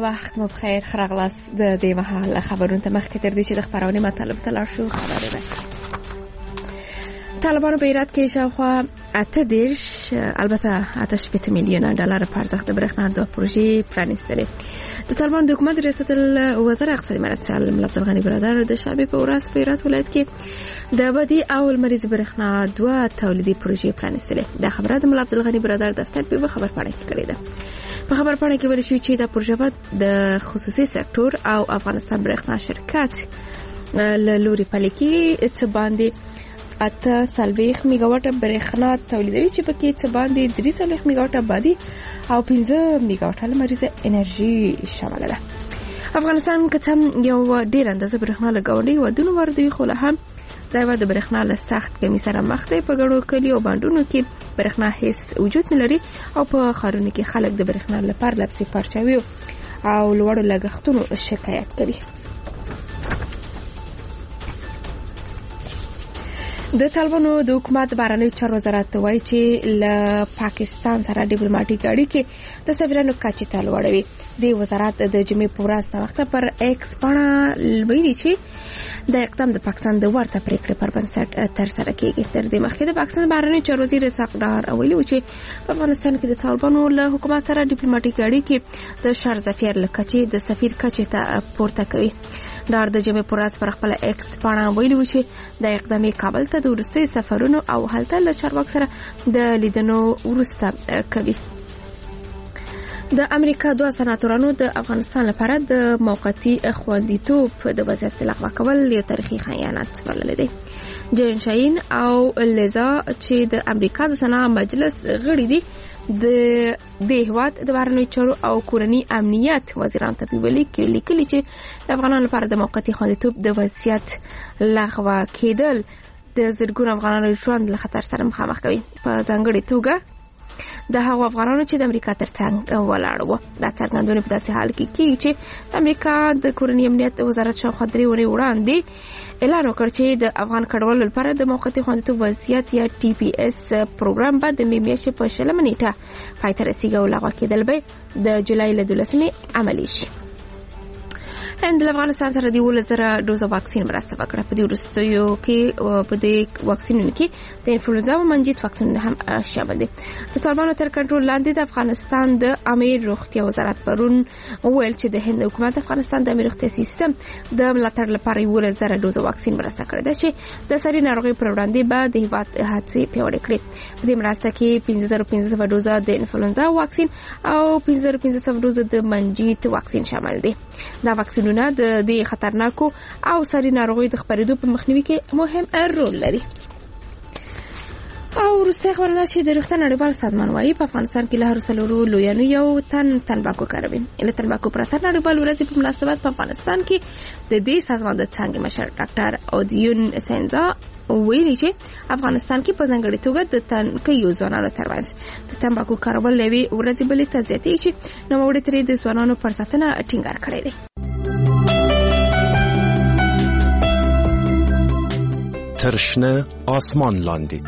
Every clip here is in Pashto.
وخت مو بخیر خراغلاس د دې مهال خبرونه ته مخکې تر دې چې د خبرونه مطلب ته لاړ شو خبره ده. طالبانو په ایران کې شاوخوا 8 البته 8 میلیون ډالر په ارزښت د برېښنا د پروژې پرانیستلې. د طالبانو د حکومت ریاست الوزیر اقتصادي مرستیال ملا عبدالغني برادر د شابه په ورځ په هرات ولایت کې د ابدي او مریض برېښنا 2 تولیدي پروژې پرانیستلې. د خبره د ملا عبدالغني برادر دفتر په خبر پاڼه کې کړې ده. په خبر پاڼه کې ویل شوی چې د پروژه د خصوصي سکتور او افغانستان برېښنا شرکت له لوري پلي کېږي چې باندې 8 میگاواټ برېښنا تولیدوي چې پکې څه باندې 3 میگاواټ آبادي او 15 میگاواټ لمریزه انرژي شامل ده. افغانستان که څم یو ډېر اندازه برېښنا لګونی ودونو واردوي خو له هم دا د برېښنا له سخت کمی سره مخ دی. په ګڼو کلیو او بانډونو کې برېښنا هیڅ وجود نه لري او په ښارونو کې خلک د برېښنا لپاره لپسې پرچاوي او لوړو لګښتونو شکایت کوي. د طالبانو د حکومت بهرنیو چارو وزارت وایي چې له پاکستان سره ډیپلوماټیک اړیکې د سفیرانو کچې ته لوړوي. د وزارت د جمعې په ورځ د وخت پر ایکس باندې ویلي چې د اقدام د پاکستان د ورته پریکړې پر بنسټ تر سره کېږي. تر دې مخکې د پاکستان بهرنیو چارو وزیر اسحاق ډار ویلي و چې په افغانستان کې د طالبانو له حکومت سره ډیپلوماټیک اړیکې د شر ظفیر له کچې د سفیر کچې ته پورته کوي. ډار د جمعې پر ورځ پر خپل ایکس باندې ویلي و چې د اقدام کابل ته د وروستي سفرونو او هلته له چارواکو سره د لیدنو وروسته کوي. د امریکا 2 سناتورانو د افغانستان لپاره د موقتی خوندیتوب د وضعیت لغوه کول یو تاریخي خیانت بللی دی. جین شاین او لیزا چې د امریکا د سنا مجلس غړي دي د هیواد د بهرنیو چارو او کورنی امنیت وزیران ته لیکلي چې د افغانانو لپاره د موقتی خوندیتوب د وضعیت لغوه کېدل د زرګونو افغانانو ژوند له خطر سره مخامخ کوي. په ځانګړې توګه د هغو افغانانو چې د امریکا ترڅنګ ولاړ وو. دا څرګندونه په داسې حال کې کیږي چې د امریکا د کورنی امنیت وزارت شاوخوا 3 ورځې وړاندې اعلان وکړ چې د افغان کډوالو لپاره د موقتی خوندیتوب وضعیت یا ټي پی اس پروګرام به د میاشتې په 20 نیټه پای ته رسیږي او لغوه کېدل به د جولای له 12 عملي شي. هند له افغانستان سره د 10,000 ډوزه واکسین مرسته وکړه. په دې وروستیو کې په دې واکسینونو کې د انفلوئنزا او منجیت واکسینونه هم شامل دي. د طالبانو تر کنټرول لاندې د افغانستان د عامه روغتیا وزارت پرون وویل چې د هند حکومت افغانستان د عامه روغتیا سیستم د ملاتړ لپاره 10,000 ډوزه واکسین مرسته کړې ده چې د ساري ناروغي پر وړاندې به د هیواد هڅې پیاوړې کړي. په دې مرسته کې 15,500 ډوزه د انفلوئنزا واکسین او 15,500 ډوزه د منجیت واکسین شامل دي. دا واکسین د دې خطرناکو او ساري ناروغیو د خپرېدو په مخنیوي کې مهم رول لري. او وروسته خبرونه چې د روغتیا نړیوال سازمان وايي په افغانستان کې له هر څلورو لویانو یو تن تنباکو کاروي. له تنباکو پرته نړیوال ورځ په مناسبت په افغانستان کې د دې سازمان د څنګه مشر ډاکټر اودیون سنزا ویلي چې افغانستان کې په ځانګړي توګه د تنکیو ځوانانو ترمنځ د تنباکو کارول لوي ورځ بلې ته زیاتې چې نوموړي ترې د ځوانانو پر ساتنه ټینګار کړی دی. ترشنه آسمان لاندې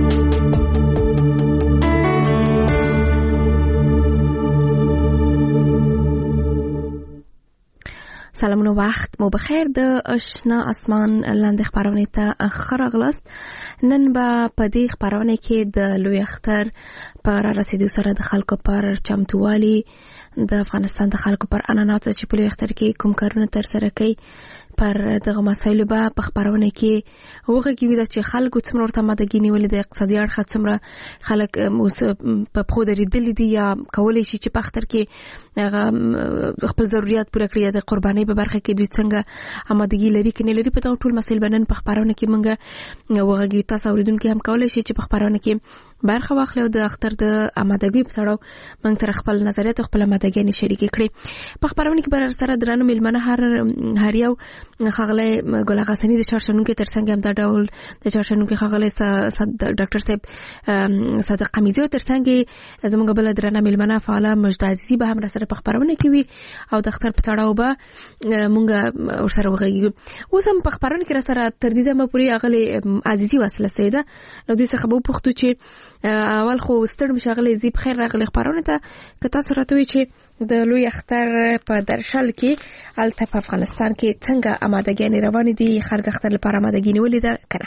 سلامونه وخت مو بخیر. د آشنا آسمان لاندې خبرونه ته خراغلاست. نن به په دې خبرونه کې د لوی اختر پر رسیدو سره د خلکو پر چمتووالي د افغانستان د خلکو پر انانات چې په لوی اختر کې کوم کارونه تر سره کوي پر دغه مسایلو به په خبرونه کې وغږیږي چې خلکو څومره ورته مدګي نیولې د اقتصادي اړخ څومره خلک په خو درېدلې دي یا کولای شي چې په اختر کې خپل ضرورت پوره کړي. د قربانۍ په برخه کې دوی څنګه آمادګي لري کې نه لري په ټول مسایل باندې په خبرونه کې مونږ وغږیږو. تاسو اوریدونکو هم کولای شي چې په خبرونه کې برخه واخلي او د اختر د آمادګۍ په اړه موږ سره خپل نظریات او خپل آمادګي شریک کړي. په خبرونه کې بر سره درانه ملمنه هر یو خغله ګل غسنی د چارشنو کې ترڅنګ هم دا ډول د چارشنو کې خغله ډاکټر صاحب صادق قمیزی ترڅنګ زموږ بل درانه ملمنه فعاله مجد عزیزی به هم سره په خبرونه کې وي او د اختر په اړه به موږ ورسره وغږیږو. اوس هم په خبرونه کې سره تر دې دمه پوری اغلی عزیزی وصله سیده نو دې څخه به پوښتو چې اول خو ستړي مشغلې زی بخیر راغلي خبرونه ته که تاسو راته وی چې د لوی اختر په درشل کې الته په افغانستان کې څنګه آمادګي روانې دي خلک اختر لپاره آمادګي نیولې ده کنه.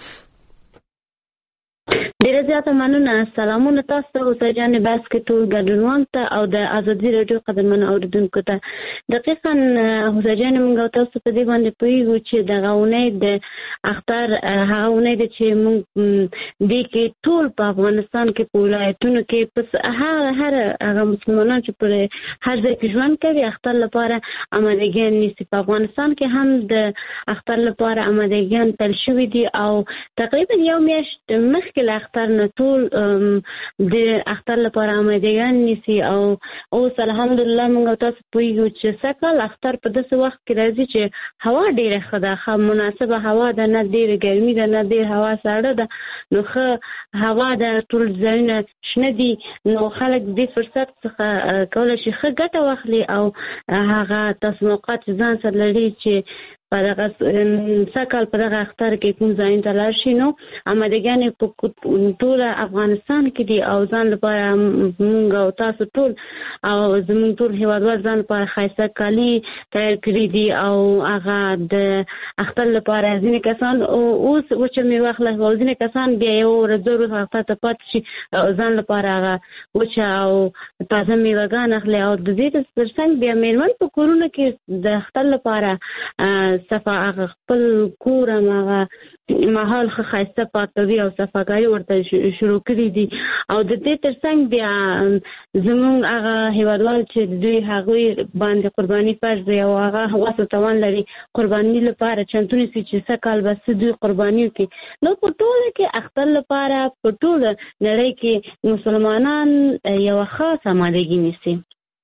ډیره زیاته مننه. سلامونه تاسو ته اوسه جان بس کې ټول ګډونوال ته او د ازادي رادیو قدرمنو اوریدونکو ته. دقیقاً اوسه جان موږ تاسو په دې باندې پوهیږو چې د غونې د اختر هغه ونه دي چې موږ دې کې ټول په افغانستان کې په ولایتونو کې پس هر مسلمانان چې پر هر ځای کې ژوند کوي اختر لپاره آمادګي نیسي. په افغانستان کې هم د اختر لپاره آمادګي تل شوې دي او تقریبا یو میاشت مخکې اختر نه ټول د اختر لپاره آمادګي نیسي او اوس الحمدلله موږ تاسو پوهیږو چې سکل اختر په داسې وخت کې راځي چې هوا ډیره ښه ده، مناسبه هوا ده، نه ډیره ګرمي ده نه ډیر هوا سړه ده، نو ښه هوا ده، ټول ځایونه شنه دي، نو خلک دې فرصت څخه کولی شي ښه ګټه واخلي او هغه تصمیمات ځان سره لري چې په دغه سکل په دغه اختر کې کوم ځای ته لاړ شي. نو آمادګي په ټول افغانستان کې دي او ځان لپاره موږ او تاسو ټول او زموږ ټول هیوادوال ځان لپاره ښایسته کالي تیار کړي دي او هغه د اختر لپاره ځینې کسان اوس وچه میوه اخلي او ځینې کسان بیا یو ورځ اختر ته پاتې شي ځان لپاره هغه وچه او تازه میوهګان اخلي او د دې ترڅنګ بیا میرمن په کورونو کې د اختر لپاره صفا هغه خپل کور هغه ماحول ښایسته پاکوي او صفاګاري ورته شروع کړي دي او د دې ترڅنګ بیا زموږ هغه هیوادوال چې دوی هغوی باندې قرباني فرض دی او هغه وسه توان لري قرباني لپاره چمتونی سي چې سکال بس دوی قرباني کوي. نو په ټوله کې اختر لپاره په ټوله نړۍ کې مسلمانان یو خاص آمادګي نیسي.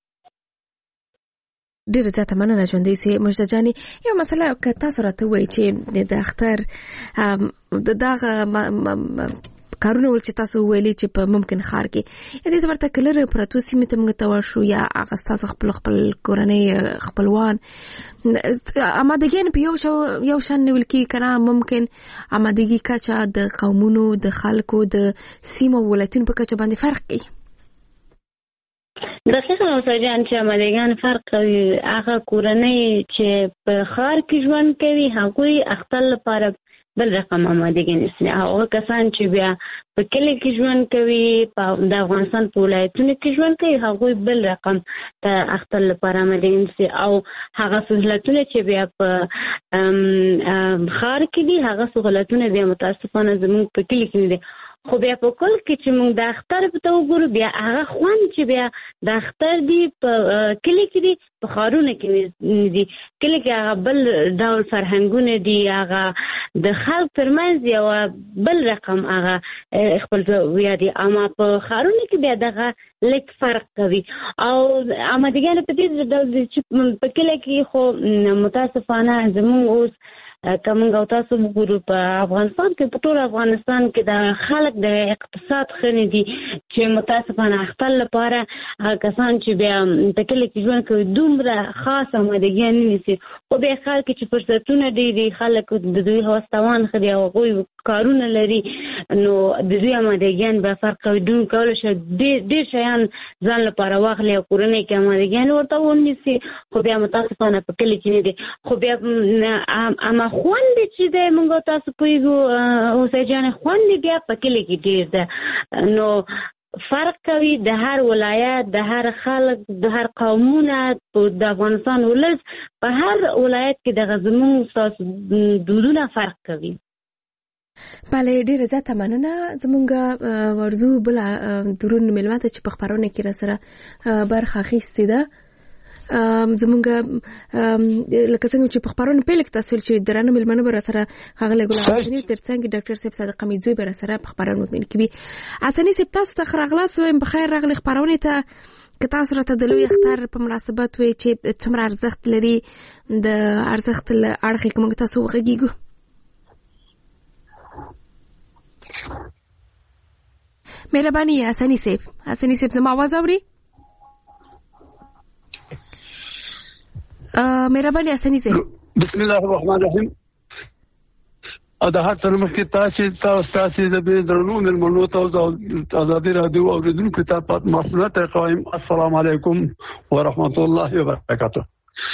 ډیره زیاته مننه ژوندۍ سي مجده جانې. یو مسله که تاسو راته وایي چې د اختر د دغه کارونه ول چې تاسو ویلي چې په ممکن ښار کې دې ورته کلر پراتو سیمه ته موږ ته ورشو یا هغه تاسو خپل کورنۍ خپلوان آمادګي په یو شان نیول کې کنه ممکن آمادګي کچا د قومونو د خلکو د سیمه ولایتونو په کچه باندې فرق کوي. دقیقاً اوسه جان چې آمادګان فرق کوي. هغه کورنۍ چې په ښار کې ژوند کوي هغوی اختر لپاره بل رقم آمادګي نیسي. هغه کسان چې بیا په کلی کې ژوند کوي د افغانستان په ولایتونو کې ژوند کوي هغوی بل رقم د اختر لپاره آمادګي نیسي او هغه سهولتونه چې بیا په ښار کې دي هغه سهولتونه بیا متاسفانه زموږ په کلی کې دي. خو بیا په کل کې چې موږ د اختر په تو وګورو بیا هغه خوند چې بیا د اختر دی په کلی کې دی په ښارونو کې دي. کلی کې هغه بل ډول فرهنګونه دي، هغه د خلک ترمنځ یو بل رقم هغه خپل ویا دي، اما په ښارونو کې بیا دغه لږ فرق کوي او آمادګي په دې ډول چې په کلی کې خو متاسفانه زموږ اوس کومنګ او تاسو وګورو په افغانستان کې په ټول افغانستان کې د خلک د اقتصاد خنې دي چې متاسفانه اختر لپاره کسان چې بیا په کلی کې ژوند کوي دومره خاص آمادګي نه نیسي. خو بیا خلک چې فرصتونه دي خلک د دوی هوستوان خدي او هغوی کارونه لري نو د دوی آمادګي به فرق کوي. دوی کولی شي ډېر شیان ځان لپاره واخلي او کورنۍ کې آمادګي ورته ونیسي خو بیا متاسفانه په کلی کې نه دي. خو بیا اما خوند چې د موږ تاسو پوهیږو اوسه جان خوند بیا په کلی کې ډېر ده. نو فرق کوي د هر ولایت د هر خلک د هر قومونه د افغانستان ولس په هر ولایت کې د زموږ تاسو دودونه فرق کوي. بله ډیره زیاته مننه. زمونږ ورزو بل درون ملمه ته چې په خبرونه کې را سره برخه اخیستې ده زمونږ لکه څنګه چې په خبرونه پیل کې تاسو چې درانه ملمنه بر سره هغه له ګلان حسینی ترڅنګ ډاکټر صاحب صادق امیدزوی بر سره په خبرونه کې وي. حسینی صاحب تاسو ته خراغلاس وایم بخیر راغلی خبرونه ته که تاسو راته د لوی اختر په مناسبت وي چې څومره ارزښت لري د ارزښت اړخ کې موږ تاسو وغږیږو. مهرباني حسینی صاحب زما आवाज اوري؟ مهرباني حسینی صاحب. بسم الله الرحمن الرحیم. او د هر څه مخکې تاسې د درنو مېلمنو ته د ازادي راډیو اورېدونکو ته مسؤلیت قایم السلام علیکم ورحمت الله وبرکاته.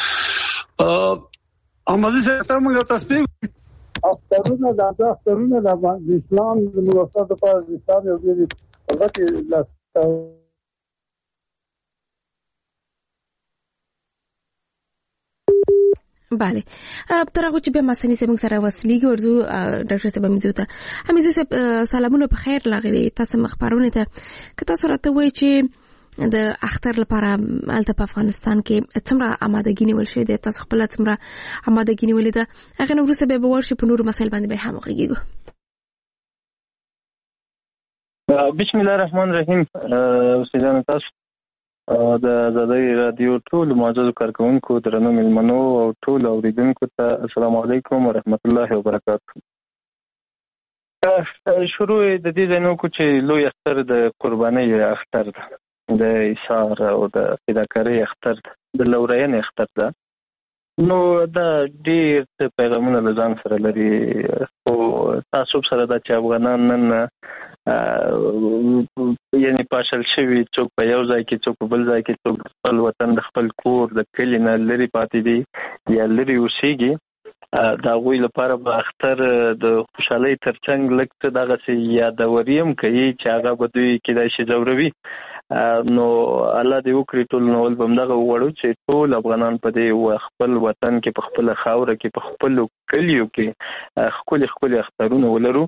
احمدي صاحب موږ تاسو اخترونه د اسلام د ملاتړ لپاره د اسلام یو دی هغه بله تر هغه چې بیا مسنی زموږ سره وسلیږي ورزو ډاکټر صاحب مزوته همزو صاحب سلامونه په خیر لاغلي تاسو مخبرونه ته که تاسو راته وایي چې د اختر لپاره الته په افغانستان کې څومره آمادګي نیول شوې ده تاسو خپل څومره آمادګي نیولې ده هغه نو وروسته به ورشي په نورو مسایل باندې به هم وغږیږو. بسم الله الرحمن الرحیم. اوسېدنه تاسو د ازادي رادیو ټول معزز کارکونکو درنو مېلمنو او ټول اوریدونکو ته السلام علیکم ورحمت الله وبرکاته. شروع د دې ځنو کو چې لوی اختر د قربانۍ اختر ده د ایثار او د فداکارۍ اختر ده د لورین اختر ده. نو دا ډېر پیغامونه له ځان سره لري او تاسو سره دا چې افغانان نن یعنی پاشل شوي څوک په یو ځای کې څوک په بل ځای کې څوک خپل وطن د خپل کور د کلي نه لرې پاتې دي یا لرې اوسېږي د هغوی لپاره به اختر د خوشحالۍ تر څنګ لږ څه دغسې یادوري هم کوي چې هغه به دوی کیدای شي ځوروي. نو الله دې وکړي ټول نول به همدغه وغواړو چې ټول افغانان په دې خپل وطن کې په خپله خاوره کې په خپلو کلیو کې ښکلي ښکلي اخترونه ولرو.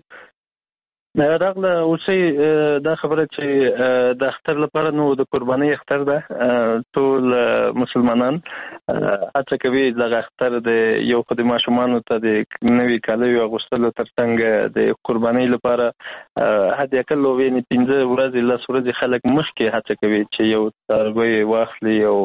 راغله اوسئ دا خبره چې د اختر لپاره نو د قربانۍ اختر ده. ټول مسلمانان هڅه کوي دغه اختر د یو خو د ماشومانو ته د نوي کالیو اغوستلو تر څنګ د قربانۍ لپاره حد اقل یعنې 15 ورځې 10 ورځې خلک مخکې هڅه کوي چې یو څاروی واخلي او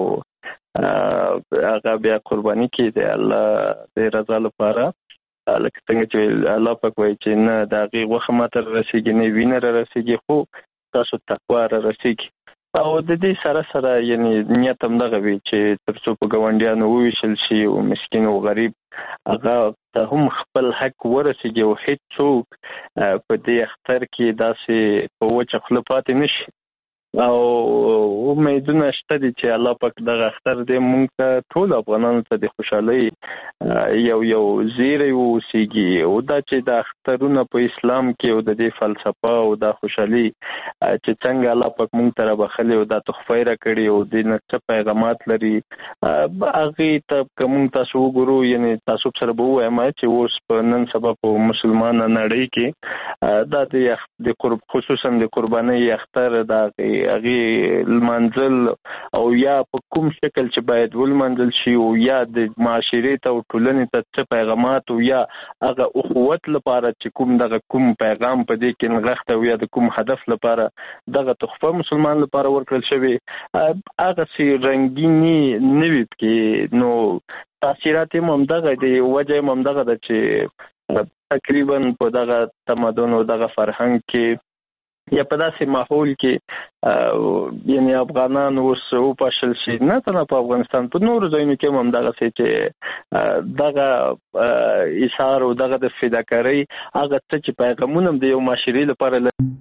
هغه بیا قرباني کړي د الله د رضا لپاره. لکه څنګه چې الله پاک وایي چې نه د هغې غوښه ماته رارسېږي نه وینه رارسېږي خو تاسو تقوا رارسېږي. او د دې سره سره یعنې نیت همدغه وي چې تر څو په ګاونډیانو وویشل شي او مسکین او غریب هغه ته هم خپل حق ورسېږي او هېڅوک په دې اختر کې داسې په وچه خوله پاتې نه شي. او امیدونه شته دي چې الله پاک دغه اختر دې موږ ته ټول افغانانو ته د خوشحالۍ یو زیری واوسېږي او دا چې د اخترونه په اسلام کې او د دې فلسفه او دا خوشحالي چې څنګه الله پاک موږ ته رابخلي او دا تحفه یې راکړي او دې نه څه پیغامات لري هغې ته که موږ تاسو وګورو یعنې تاسو سره به ووایم چې اوس په نن سبا په مسلمانه نړۍ کې دا د خصوصا د قربانۍ اختر د هغې لمانځل او یا په کوم شکل چې باید ولمانځل شي او یا د معاشرې ته او ټولنې ته څه پیغامات او یا هغه اخوت لپاره چې کوم پیغام په دې کې نغښته او یا د کوم هدف لپاره دغه تحفه مسلمان لپاره ورکړل شوې هغسې رنګیني نه وي پکې. نو تاثیرات یې همدغه دی وجه یې همدغه ده چې تقریبا په دغه تمدن او دغه فرهنګ کې یا په داسې ماحول کې یعنې افغانان اوس وپاشل شي نه تنها په افغانستان په نورو ځایونو کې هم همدغسې چې دغه ایثار او دغه د فداکارۍ هغه څه چې پیغامونه هم د یو معاشرې لپاره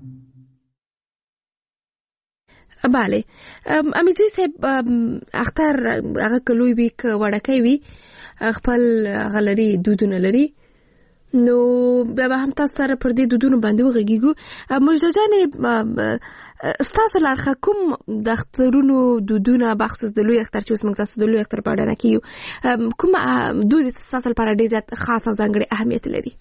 بله امیزوی صاحب اختر هغه که لوی وي که وړکی وي خپل هغه لري دودونه لري نو بیا به هم تاسو سره پر دې دودونو باندې وغږیږو. مجده جانې ستاسو له اړخه کوم د اخترونو دودونه بخصوص د لوی اختر چې اوس موږ تاسو د لوی اختر په اړه نه کیو کوم دود ستاسو لپاره ډېر زیات خاص او ځانګړی اهمیت لري؟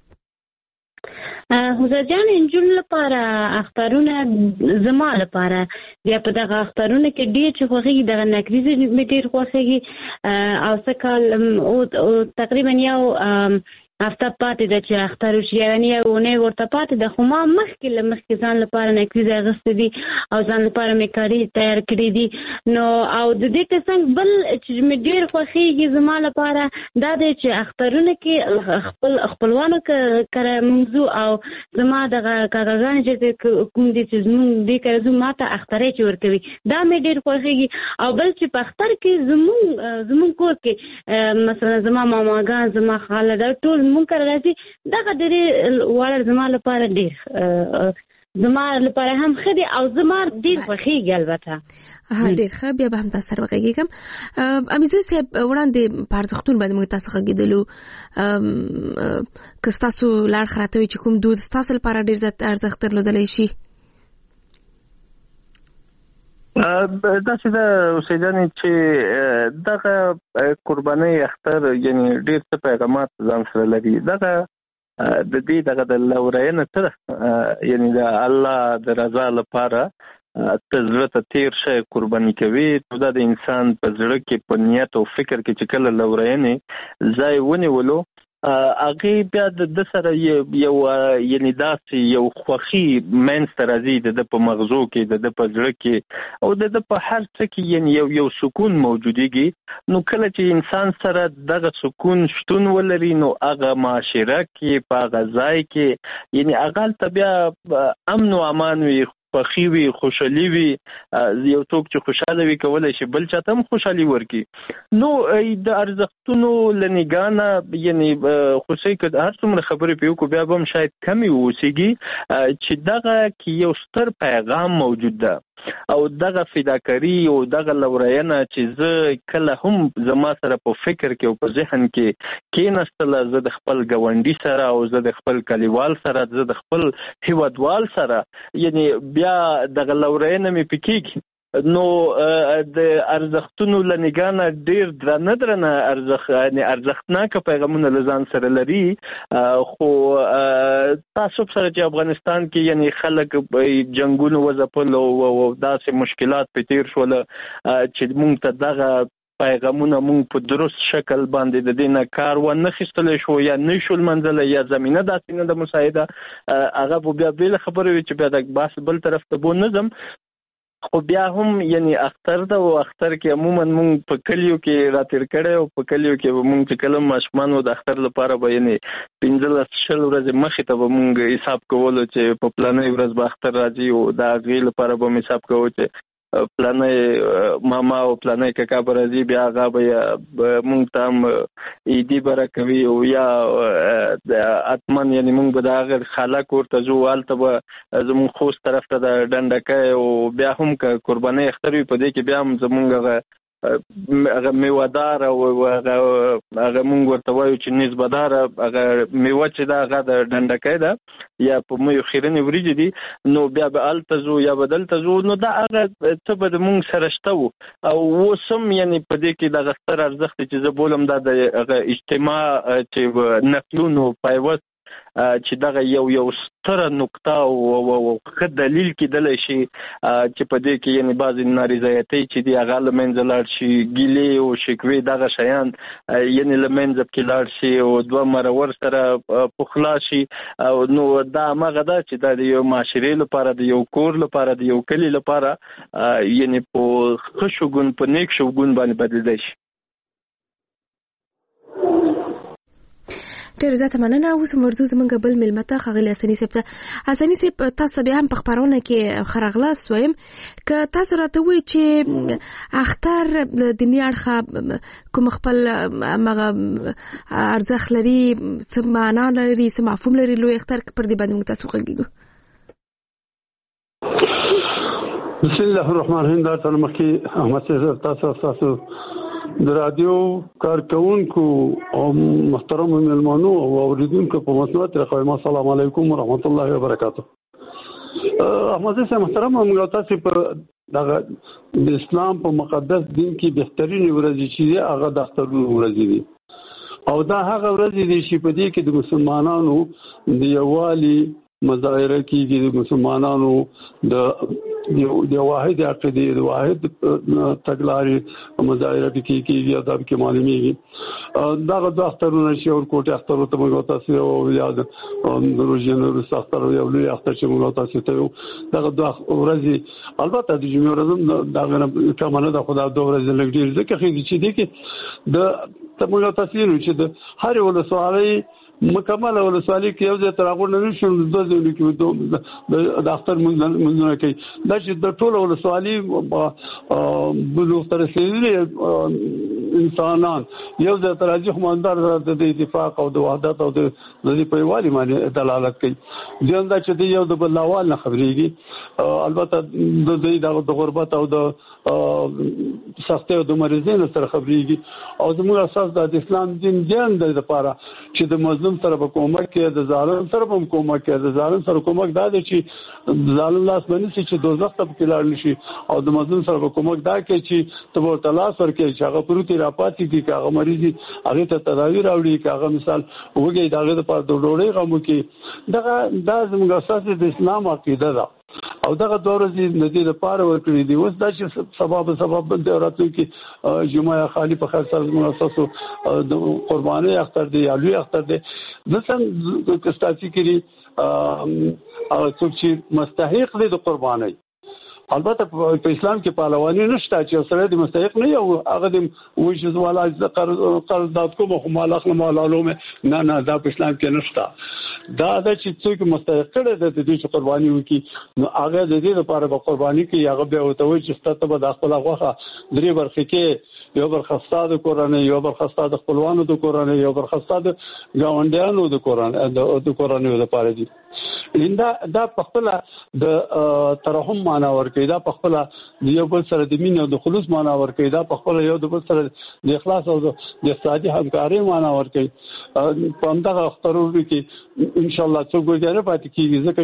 حضرت جان انجونو لپاره اخترونه زما لپاره بیا په دغه اخترونه کې ډېر چې خوښېږي دغه نکریزې مې ډېر خوښېږي او څه کال تقریبا یو هفته پاتې ده چې اختر وشي یعنې یو اونۍ ورته پاتې ده خو ما مخکې ځان لپاره نکریزې اخیستې دي او ځان لپاره مې کالي تیار کړي دي. نو او د دې تر څنګ بل چې مې ډېر خوښېږي زما لپاره دا دی چې اخترونه کې خپلوانو کره موږ او زما دغه کاکاګانې چې کوم دي چې زموږ دې کره ځو ما ته اخترۍ چې ورکوي دا مې ډېر خوښېږي. او بل چې په اختر کې زموږ کور کې مثلا زما ماماګان زما خاله دا ټول مونږ کار راځي دغه ډېر وړ زما لپاره ډېر زما لپاره هم ښه دي او زما ډېر خوښېږي البته ډېر ښه. بیا به هم تاسو سره وغږېږم. امیزوی صاحب وړاندې په ارزښتونو باندې موږ تاسو غږېدلو که ستاسو لار خراته وي چې کوم دود ستاسو لپاره ډېر زیات ارزښت درلودلی شي. داسې ده اوسېدنې چې دغه قربانۍ اختر یعنې ډېر څه پیغامات ځان سره لري. دغه د دې دغه د لورینه څه ده یعنې د الله د رضا لپاره ته زړه ته تېر شی قرباني کوي. دا د انسان په زړه کې په نیت او فکر کې چې کله لورینې ځای ونیولو هغې بیا د سره یو یعنې داسې یو خوښي منځته راځي د ده په مغزو کې د ده په زړه کې او د ده په هر څه کې یعنې یو سکون موجودېږي. نو کله چې انسان سره دغه سکون شتون ولري نو هغه معاشره کې په هغه ځای کې یعنې هغه هلته بیا امن و امان وي، خوښي وي، خوشحالي وي. یو څوک چې خوشحاله وي کولی شي بل چاته هم خوشحالي ورکړي. نو د ارزښتونو له نګاه یعنې خصوصي که هر څومره خبرې پرې وکړو بیا به هم شاید کمې واوسېږي چې دغه کې یو ستر پیغام موجود ده او دغه فداکاري او دغه لورینه چې زه کله هم زما سره په فکر کې او په ذهن کې کېناستله، زه د خپل ګاونډي سره او زه د خپل کلیوال سره، زه د خپل هیوادوال سره یعنې بیا دغه لورینه مې پکېږي. نو د ارزښتونو له نګاه نه ډېر درنه ارزښتناکه پیغامونه له ځان سره لري. خو تعصب سره چې افغانستان کې یعنې خلک جنګونو وځپل او داسې مشکلات پې تېر شول چې موږ ته دغه پیغامونه موږ په درست شکل باندې د دې نه کار ونه خیستلی شو یا نه شو لمنځلی یا زمینه داسې نه ده مساعده. هغه به بیا بېله خبره وي چې بیا د بحث بل طرف ته به نه ځم. خو بیا هم یعنې اختر ده او اختر کې عموما مونږ په کلیو کې راتېر کړی او په کلیو کې به مونږ چې کله ماشومان و د اختر لپاره به یعنې 15-20 ورځې مخې ته به مونږ حساب کولو چې په پلانۍ ورځ به اختر راځي او د هغې لپاره به هم حساب کوو چې پلانۍ ماما او پلانۍ کاکا به راځي، بیا هغه به مونږ ته هم عیدي به راکوي او یا حتما یعنې مونږ به د هغه خاله کور ته ځو، هلته به زمونږ خوست طرف ته د ډنډکی او بیا هم که قربانۍ اختر وي په دې کې بیا هم زمونږ هغه میوهدار او هغه مونږ ورته وایو چې نسبداره هغه میوه چې ده هغه د ډنډکی ده یا په میو خیرنې وریجې دي. نو بیا به هلته ځو یا به دلته ځو. نو دا هغه څه به د مونږ سره شته وو او اوس هم یعنې په دې کې دغه ستر ارزښت چې زه بولم دا د هغه اجتماع چې نسلونو پیوست چې دغه یو ستره نقطه او ښه دلیل کېدلی شي چې په دې کې یعنې بعضې نارضایتۍ چې دي هغه له منځه لاړ شي، ګیلې او شکوې دغه شیان یعنې له منځه پکې لاړ شي او دوه مرور سره پخلا شي. نو دا همغه ده چې دا د یو معاشرې لپاره، د یو کور لپاره، د یو کلي لپاره یعنې په ښه شګون په نیک شګون باندې بدلېدی شي. ډېر زیاته مننه. اوس هم ورځو زموږ بل مېلمه ته ښاغلي حسني صاحب ته. حسني صاحب تاسو بیا هم په خپرونه کې ښه راغلاست وایم. که تاسو راته ووایئ چې اختر له دیني اړخه کوم خپل همغه ارزښت لري، څه معنا لري، څه مفهوم لري لوی اختر، پر دې باندې موږ تاسو وغږېږو. بسم الله الرحمن الرحیم. دا ټول مخکې احمد صاحب تاسو د رادیو کارکونکو او محترم مېلمانو او اوریدونکو په مسنوات راخوایم السلام علیکم ورحمت الله وبرکاته. احمد صاحب محترم، موږ تاسو په دغه د اسلام په مقدس دین کې بهترین ورځ چې هغه د اختر ورځ دی او دا هغه ورځ دی چې په دې کې د مسلمانانو د یووالي مظاهره کیږي، د مسلمانانو د واحد عقیدې د واحد تګلارې مظاهره کیږي او دا به معلومیږي. دغه د اخترونه چې ورکوټه اختر ته موږ تاسو او یاد د روزنه رس اختر یو لوی اختر چې موږ تاسو ته دغه د ورځې البته د جمعې ورځ دغه کمنه د خدای د ورځې لګډیر ځکه چې دي کې د موږ تاسو چې د هر ولسوالۍ مکمل ولسوالۍ کې یو ځای تر هغه نه شو د ځینو کې د اختر منځونه کوي. دا چې د ټول ولسوالۍ بلوغ تر رسېدلي انسانان یو د تراجح مندار د اتفاق او د وحدت او د پیوالي باندې دلالت کوي ځان دا چې یو د بلاوال نه خبريږي البته د غربت او د سختي او د مریضینو سره خبريږي او زموږ اساس د اسلام دین د لپاره چې د مظلوم سره به کومک کوي د ظالم سره به کومک کوي د ظالم سره کومک دا دی چې ظالم لاس باندې چې دوزخ ته کېلار نشي او د مظلوم سره به کومک دا کوي چې ته ورته لاس ورکړي چې هغه پروتي راپاتې دي هغه مریضي هغه ته تداوی راوړي هغه مثال وګي داغه لپاره د ډوړې غمو کې دا زموږ اساس د اسلام عقیده ده او دغه دوه ورځې د دې لپاره ورکړي دي اوس دا چې سبب د راتلو کې جمعه خالی په خیر سره موږ اساسو د قرباني اختر دی علوي اختر دی مثلا کستاسي کړي او څوک چې مستحق دي د قرباني البته په اسلام کې پهلواني نشته چې سره د مستحق نه یو هغه د وجه والا قرضداد کوم خو مال اخلم معلومه نه دا په اسلام کې نشته دا چې څوک مستحق کړي د دې قرباني وکي نو هغه د دې لپاره په قرباني کې هغه به وته وي چې ستاسو به د خپل غوخه درې برخه کې یو برخه د کورنۍ یو برخه د خپلوانو د کورنۍ یو برخه د ګاونډیانو د کورنۍ لپاره دي دا په خپل د ترحم معنا ورکړي دا په خپل د یو بل سره د مینې او د خلوص معنا ورکړي دا په خپل یو د بل سره د اخلاص او د اقتصادي همکاري معنا ورکړي په همدغه اخترونو کې ان شاء الله څوک ګوره پاتې کیږي ځکه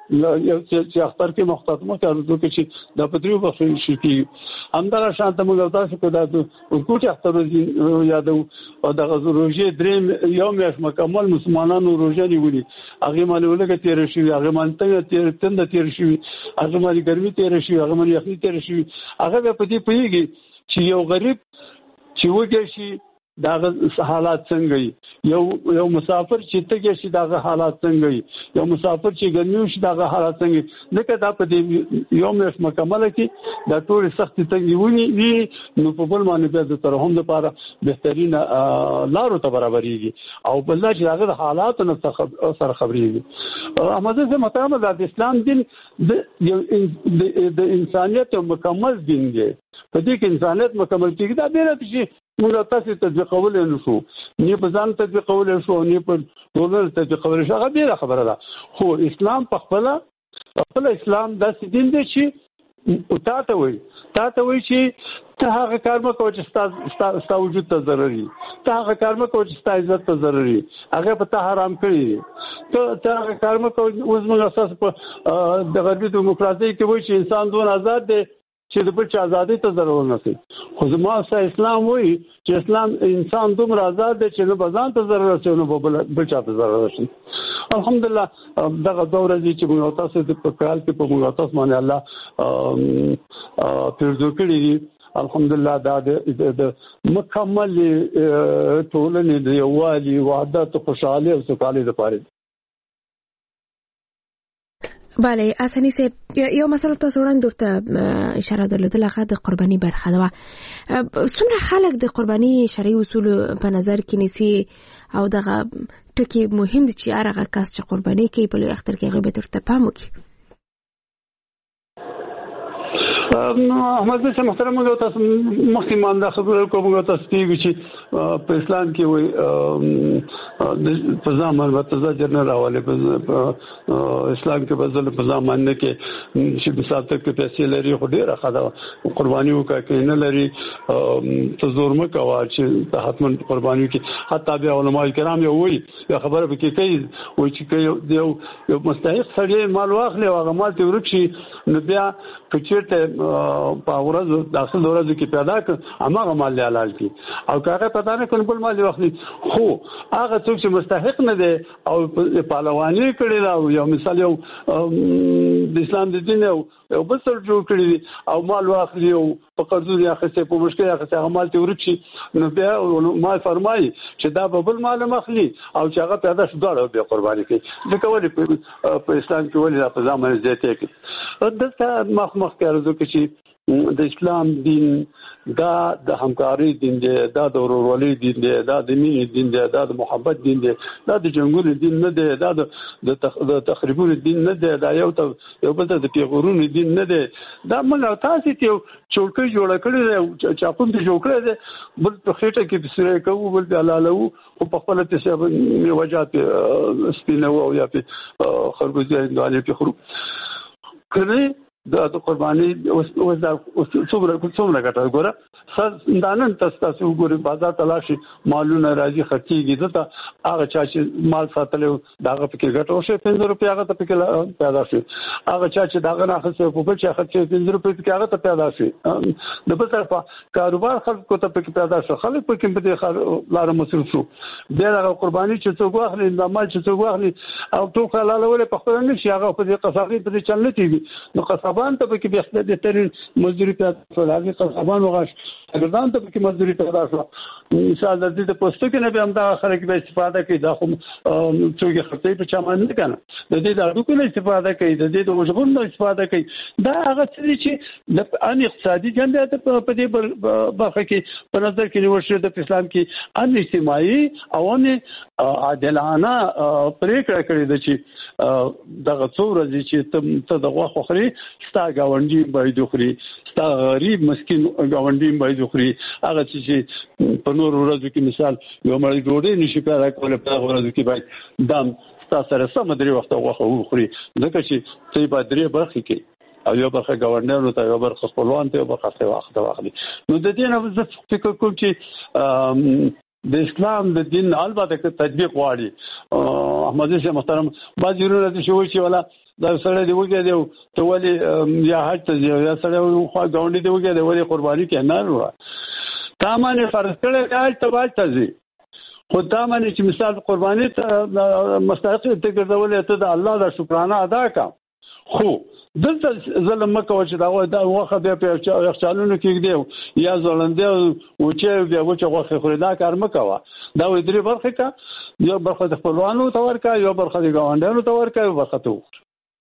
چې اختر کې مخاطبه کوي چې د پدریو بخښل شي کې همدغه شانته موږ تاسو کو دا کوټه اختر یادو او د روزه درې یو میاشت مکمل مسلمانانو روزه نیولي هغه مالولګه تیر شي هغه مانته تیر شي هغه مالي ګرمي تیر شي هغه مالي یخني تیر شي هغه په دې پیږي چې یو غریب چې وګړي شي دا حالات څنګه یو مسافر چې تګي شي دا حالات څنګه یو مسافر چې ګرمي شي دا حالات څنګه ځکه دا په دې یو میاشت مکمل کې دا ټول سخت څنګه وي نو په بل باندې د ترحم لپاره بهترین لارو ته برابرېږي او بل چې هغه حالات نو سره خبرېږي احمد زه متعامل د اسلام دین د انسانیت مکمل دین دی په دې کې انسانیت مکمل کېږي دا ډېر چې موږ تاسو تطبیقول نه شو نه په ځان تطبیقول شو نه په ټولنه تطبیقول شو هغه ډېره خبره ده خو اسلام په خپل اسلام داسې دین دی چې تاسو وایي چې ته هغه کار مکو چې ستاسو وجود ته ضروري ته هغه کار مکو چې ستاسو عزت ته ضروري هغه په ته حرام کړی ته هغه کار مکو اوس موږ اساس په د غربي دیموکراسي کې وایي چې انسان دون آزاد دی چې د بل چا ازادي ته ضرور نه کوي خو زما سره اسلام وایي چې اسلام انسان دومره آزاد دی چې نه بزان ته ضرور شي نو بل چا ته ضرور شي الحمدلله دغه دوره چې موږ تاسو په کال کې په موږ تاسو باندې الله پیرزو کړی الحمدلله دا د مکمل ټولنې د یووالي وحدت خوشحالي او سوکالي لپاره بله اسانی سے یو مسله تاسو وړاندې ورته اشاره درلودله هغه د قرباني برخه ده څومره خلک د قرباني شرعي اصول په نظر کې نیسي او دغه ټکی مهم دي چې هغه کس چې قرباني کوي په لوی اختر کې هغه به ترته پام وکړي احمد زه محترم موږ تاسو مخکې مان دا خبره کوم موږ تاسو کې په اسلام کې وي په ځامن وته جنرال حواله په اسلام کې بدل په ځامن نه کې چې مثال ته کې پیسې لري خو ډیره خاطر قرباني وکړي نه لري ته زور مکوا چې حتما قرباني کې حتی بیا علماء کرام یو وي خبره به کې کوي وي چې یو مستحق سړی مال واخلي او هغه مال ته ورکشي نو بیا کچېرته په ورځ داخل ورځ کې پیدا کړ هغه مال له حلال کی او هغه پتا نه کوم بل مال واخلي خو هغه څوک چې مستحق نه دی او پهلواني کړی دا یو مثال یو د اسلام د دین یو بل څه جوړ کړی دی او مال واخلي او په قرضو یا خسته په مشکل هغه مال ته ورچی نو بیا مال فرمایي چې دا په بل مال مخلي او چې هغه پیدا شو دا به قرباني کوي ځکه ولې په اسلام کې ولې په ځامن زیاته کې دلته مخ کې ارزو کې چې د اسلام دین دا د همکاري دین دی، دا د ورورولۍ دین دی، دا د مینې دین دی، دا د محبت دین دی، دا د جنګونو دین نه دی، دا د تخریبونو دین نه دی، دا یو بل ته د پیغورونو دین نه دی. دا موږ تاسو ته چوکۍ جوړ کړی دی، چاپون ته جوړ کړی دی، بل په خېټه کې بسره کوو، بل په حلالو او په خپل ته څه وجات سپینو او یا په خربوزه غالي په خرو کړي. د قرباني اوس څومره ګټه ګوره دانن تاسو وګورئ بازار تلاشي مالونه راځي خرڅيږي دته هغه چا چې مال ساتلو داغه پکې ګټه او شي 5 روپیا هغه ته پکې پیدا شي، هغه چا چې داغه نه خرڅي په بل چا خرڅي 5 روپیا پکې هغه ته پیدا شي. د بل طرفه کاروبار خلکو ته پکې پیدا شي، خلک پکې په دې لار مصرف شو، بیا هغه قرباني چې څوک واخلي د مال چې څوک واخلي او ټوکه لاله ولې په خپل نشي هغه په دې قصاقي په دې چلنتي وي. نو قصابان ته پکې بیا د ترين مزدوري پیدا شو، هغه قصابان وغاښ اګردان ته پکې مزدوري پیدا شو. مثال د دې د پوسټو کې نه به هم دا خلک به استفاده کوي، دا خو څوک خرڅي په چا باندې کنه، د دې د اډوکو نه استفاده کوي، د دې د وجبونو نه استفاده کوي. دا هغه څه چې د ان اقتصادي جنبه په دې برخه کې په نظر کې نیول شوی د اسلام کې ان اجتماعي او ان عادلانه پریکړه کړې ده چې دغه څو ورځې چې ته د غوښه خوري ستا گاونډي باید خوري، ستا غریب مسکین گاونډي باید خوري. هغه چې په نور ورځو کې مثال یو مړی ډوډۍ نشي پیدا کولای، په هغه ورځو کې باید دام ستا سره سم درې وخت غوښه وخوري، ځکه چې ته باید درې برخې کې او یو برخه ګورنر ته، یو برخه خپلوان ته، یو برخه څه واخلي. نو د دې نه زه فکر کوم چې د اسلام د دین البته تطبیق غواړي. احمد شاه محترم بعض ورونه د شوی چې ولا دا سره دی وګړي دی ته ولي یا حج ته یا سره خو ګاونډي دی وګړي دی ولي قرباني کې نه وره تا باندې فرض کړی حج ته باید تزي خو دا باندې چې مثال قرباني ته مستحق ته ګرځولې ته د الله د شکرانه ادا کا. خو دلته ظلم مکو چې دا واخه بیا په یخچالونو کې دی یا ځلنده او چې بیا وچه واخه خوري، دا کار مکوا. دا وې درې برخه کا، یو برخه د خپلوانو تور کا، یو برخه د ګاونډیانو تور کا، یو برخه ته.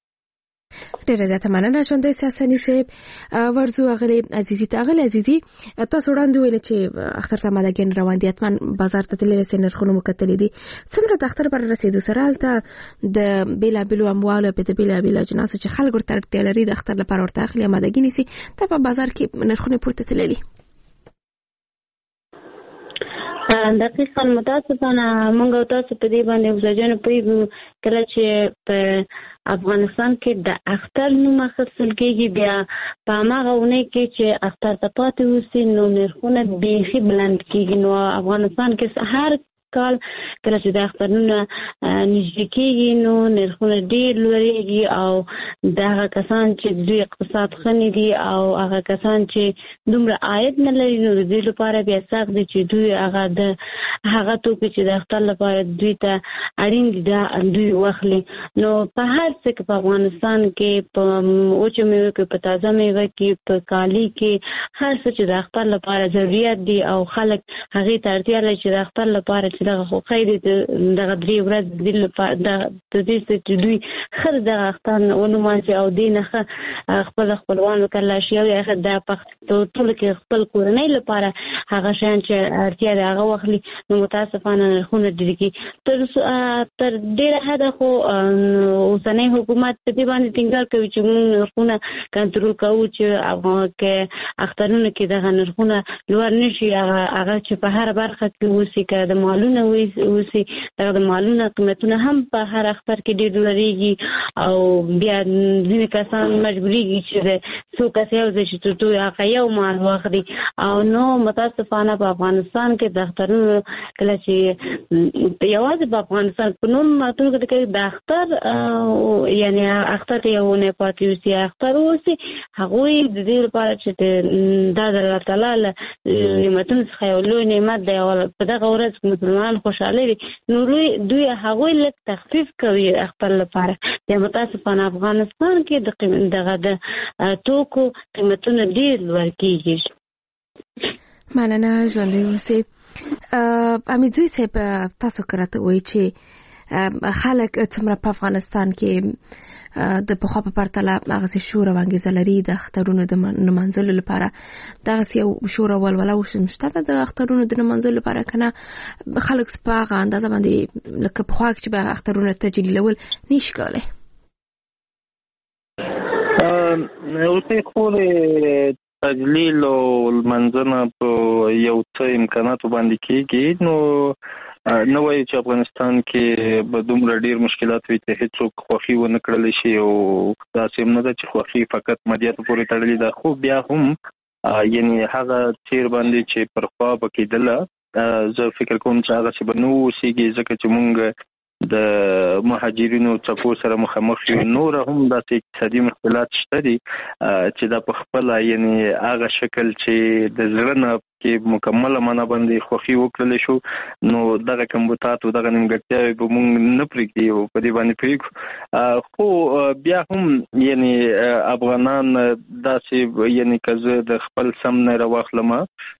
ډیره زیاته مننه ژوندۍ ساسانی صاحب. ورځو اغلی عزیزي تاغلی عزیزي تاسو وړاندې ویل چې اختر ته مالګین روان دي، اتمن بازار ته تللی سي نرخونه مکتلې دي. څومره د اختر پر رسیدو سره الته د بیلابیلو اموالو په بیلابیلو اجناسو چې خلک ورته اړتیا لري د اختر لپاره ورته اخلي آمادګي نیسي، ته په بازار کې نرخونه پورته تللي. دقیقاً متاسفانه موږ تاسو په دې باندې وزجن پویګو کله چې په افغانستان کې د اختر نوم اخیستل کېږي، بیا په هغه ونې کې چې اختر ته پاتې وسی نو نرخونه بیخي بلند کېږي. نو افغانستان کې هر کال کله چې د اخترونو نږدې کېږي نو نرخونه ډېر لوړېږي او دغه کسان چې دوی اقتصاد ښه دي او هغه کسان چې دومره عاید نه لري نو د دوی لپاره بیا سخت دي چې دوی هغه توکي چې د اختر لپاره دوی ته اړین دي دا دوی واخلي. نو په هر څه کې په افغانستان کې په وچو میوو کې، په تازه میوه کې، په کالي کې، هر څه چې د اختر لپاره ضرورت دي او خلک هغې ته اړتیا لري چې د اختر لپاره دغه خو خیر دغه درې ورځې د لپاره د دې چې دوی خر دغه اختر ونومانځي او دې نه خپل خپلوانو کله شي او د ټول کې خپل کورنۍ لپاره هغه شیان چې اړتیا ده هغه واخلي. نو متاسفانه نرخونه ډېر کېږي تر ډېره حده. خو اوسنی حکومت په دې باندې ټینګار کوي چې موږ نرخونه کنټرول کوو چې اخترونو کې دغه نرخونه لوړ نه شي، هغه چې په هر برخه کې اوسي که د مالونو اوسي دغه د مالونو قیمتونه هم په هر اختر کې ډېر لوړېږي او بیا ځینې کسان مجبورېږي چې د څو کس یو ځای چې تر دوی هغه یو مال واخلي. او نو متاسفانه په افغانستان کې د اخترونو کله چې یوازې په افغانستان په نور ملتونو کې د اختر یعنی اختر یو نه پاتې اوسي اختر اوسي هغوی د دې لپاره چې دا د الله تعالی نعمتونو څخه یو لوی نعمت دی او په دغه ورځ مسلمان خوشاله دي نو دوی هغوی لږ تخفیف کوي خپل لپاره. د متاسفانه افغانستان کې دغه د توکو قیمتونه ډېر لوړ کېږي. مننه ژوندۍ اوسئ. امیدوي صاحب تاسو راته وایئ چې خلک څومره په افغانستان کې د پخوا په پرتله هغه شور او انګیزه لري د اخترونو د نمانځلو لپاره. دغه یو شور او ولوله وشته د اخترونو د نمانځلو لپاره کنه خلک سپاغه اندازه باندې لکه پخوا چې به اخترونو تجلیلول نشي کولای. اوسې خو تجلیل او منځنه په یو څه امکاناتو باندې کېږي. نو نه وایي چې افغانستان کې به دومره ډېر مشکلات وي چې هېڅوک خوښي ونه کړلی شي او داسې هم نه ده چې خوښي فقط مادیاتو پورې تړلې ده. خو بیا هم یعنی هغه څیر باندې چې پر خوا به کېدله زه فکر کوم چې هغه څه به نه اوسېږي، ځکه چې موږ د مهاجرینو څپو سره مخامخ یو. نور هم داسې اقتصادي مشکلات شته دي چې دا په خپله یعنی هغه شکل چې د زړه نه کې مکمله معنا باندې خوښي وکړلی شو، نو دغه کمبوتات او دغه نیمګړتیاوې به موږ نه پرېږدي او په دې باندې پرېږدو. خو بیا هم یعنی افغانان داسې یعنی که زه د خپل سم نه راواخلم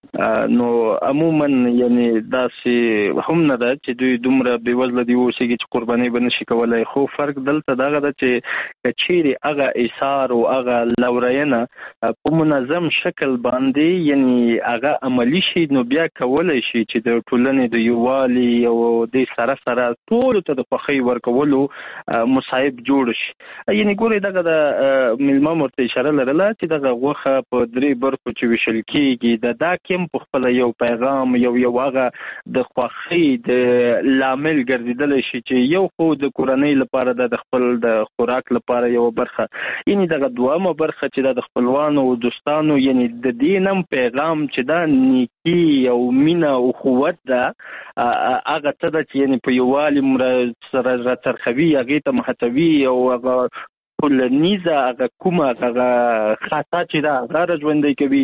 نو عموما یعنی داسې هم نه ده چې دوی دومره بېوزله دي اوسېږي چې قربانۍ به نشي کولی. خو فرق دلته دغه ده چې که چیرې هغه ایثار او هغه لورینه په منظم شکل باندې یعنی هغه عملی شي، نو بیا کولی شي چې د ټولنې د یووالي او د سره سره ټولو ته د خوښۍ ورکولو مصایب جوړ شي. یعنی ګورئ دغه د میلمه ورته اشاره لرله چې دغه غوښه په 3 برخو چې ویشل کېږي دا کم په خپله یو پیغام یو هغه د خوښۍ د لامل ګرځېدلی شي چې یو خو د کورنۍ لپاره ده، د خپل د خوراک لپاره یو برخه، یعنی دغه دوامه برخه چې د خپلوانو او دوستانو یعنی د دې نم پیغام چې دا نیکی او مینه او قوت ده هغه څه ده چې یعنی په یووالي سره راڅرخوي، هغې ته مهڅوي او هغه ټولنیزه هغه کومه هغه خاصه چې ده هغه راژوندی کوي.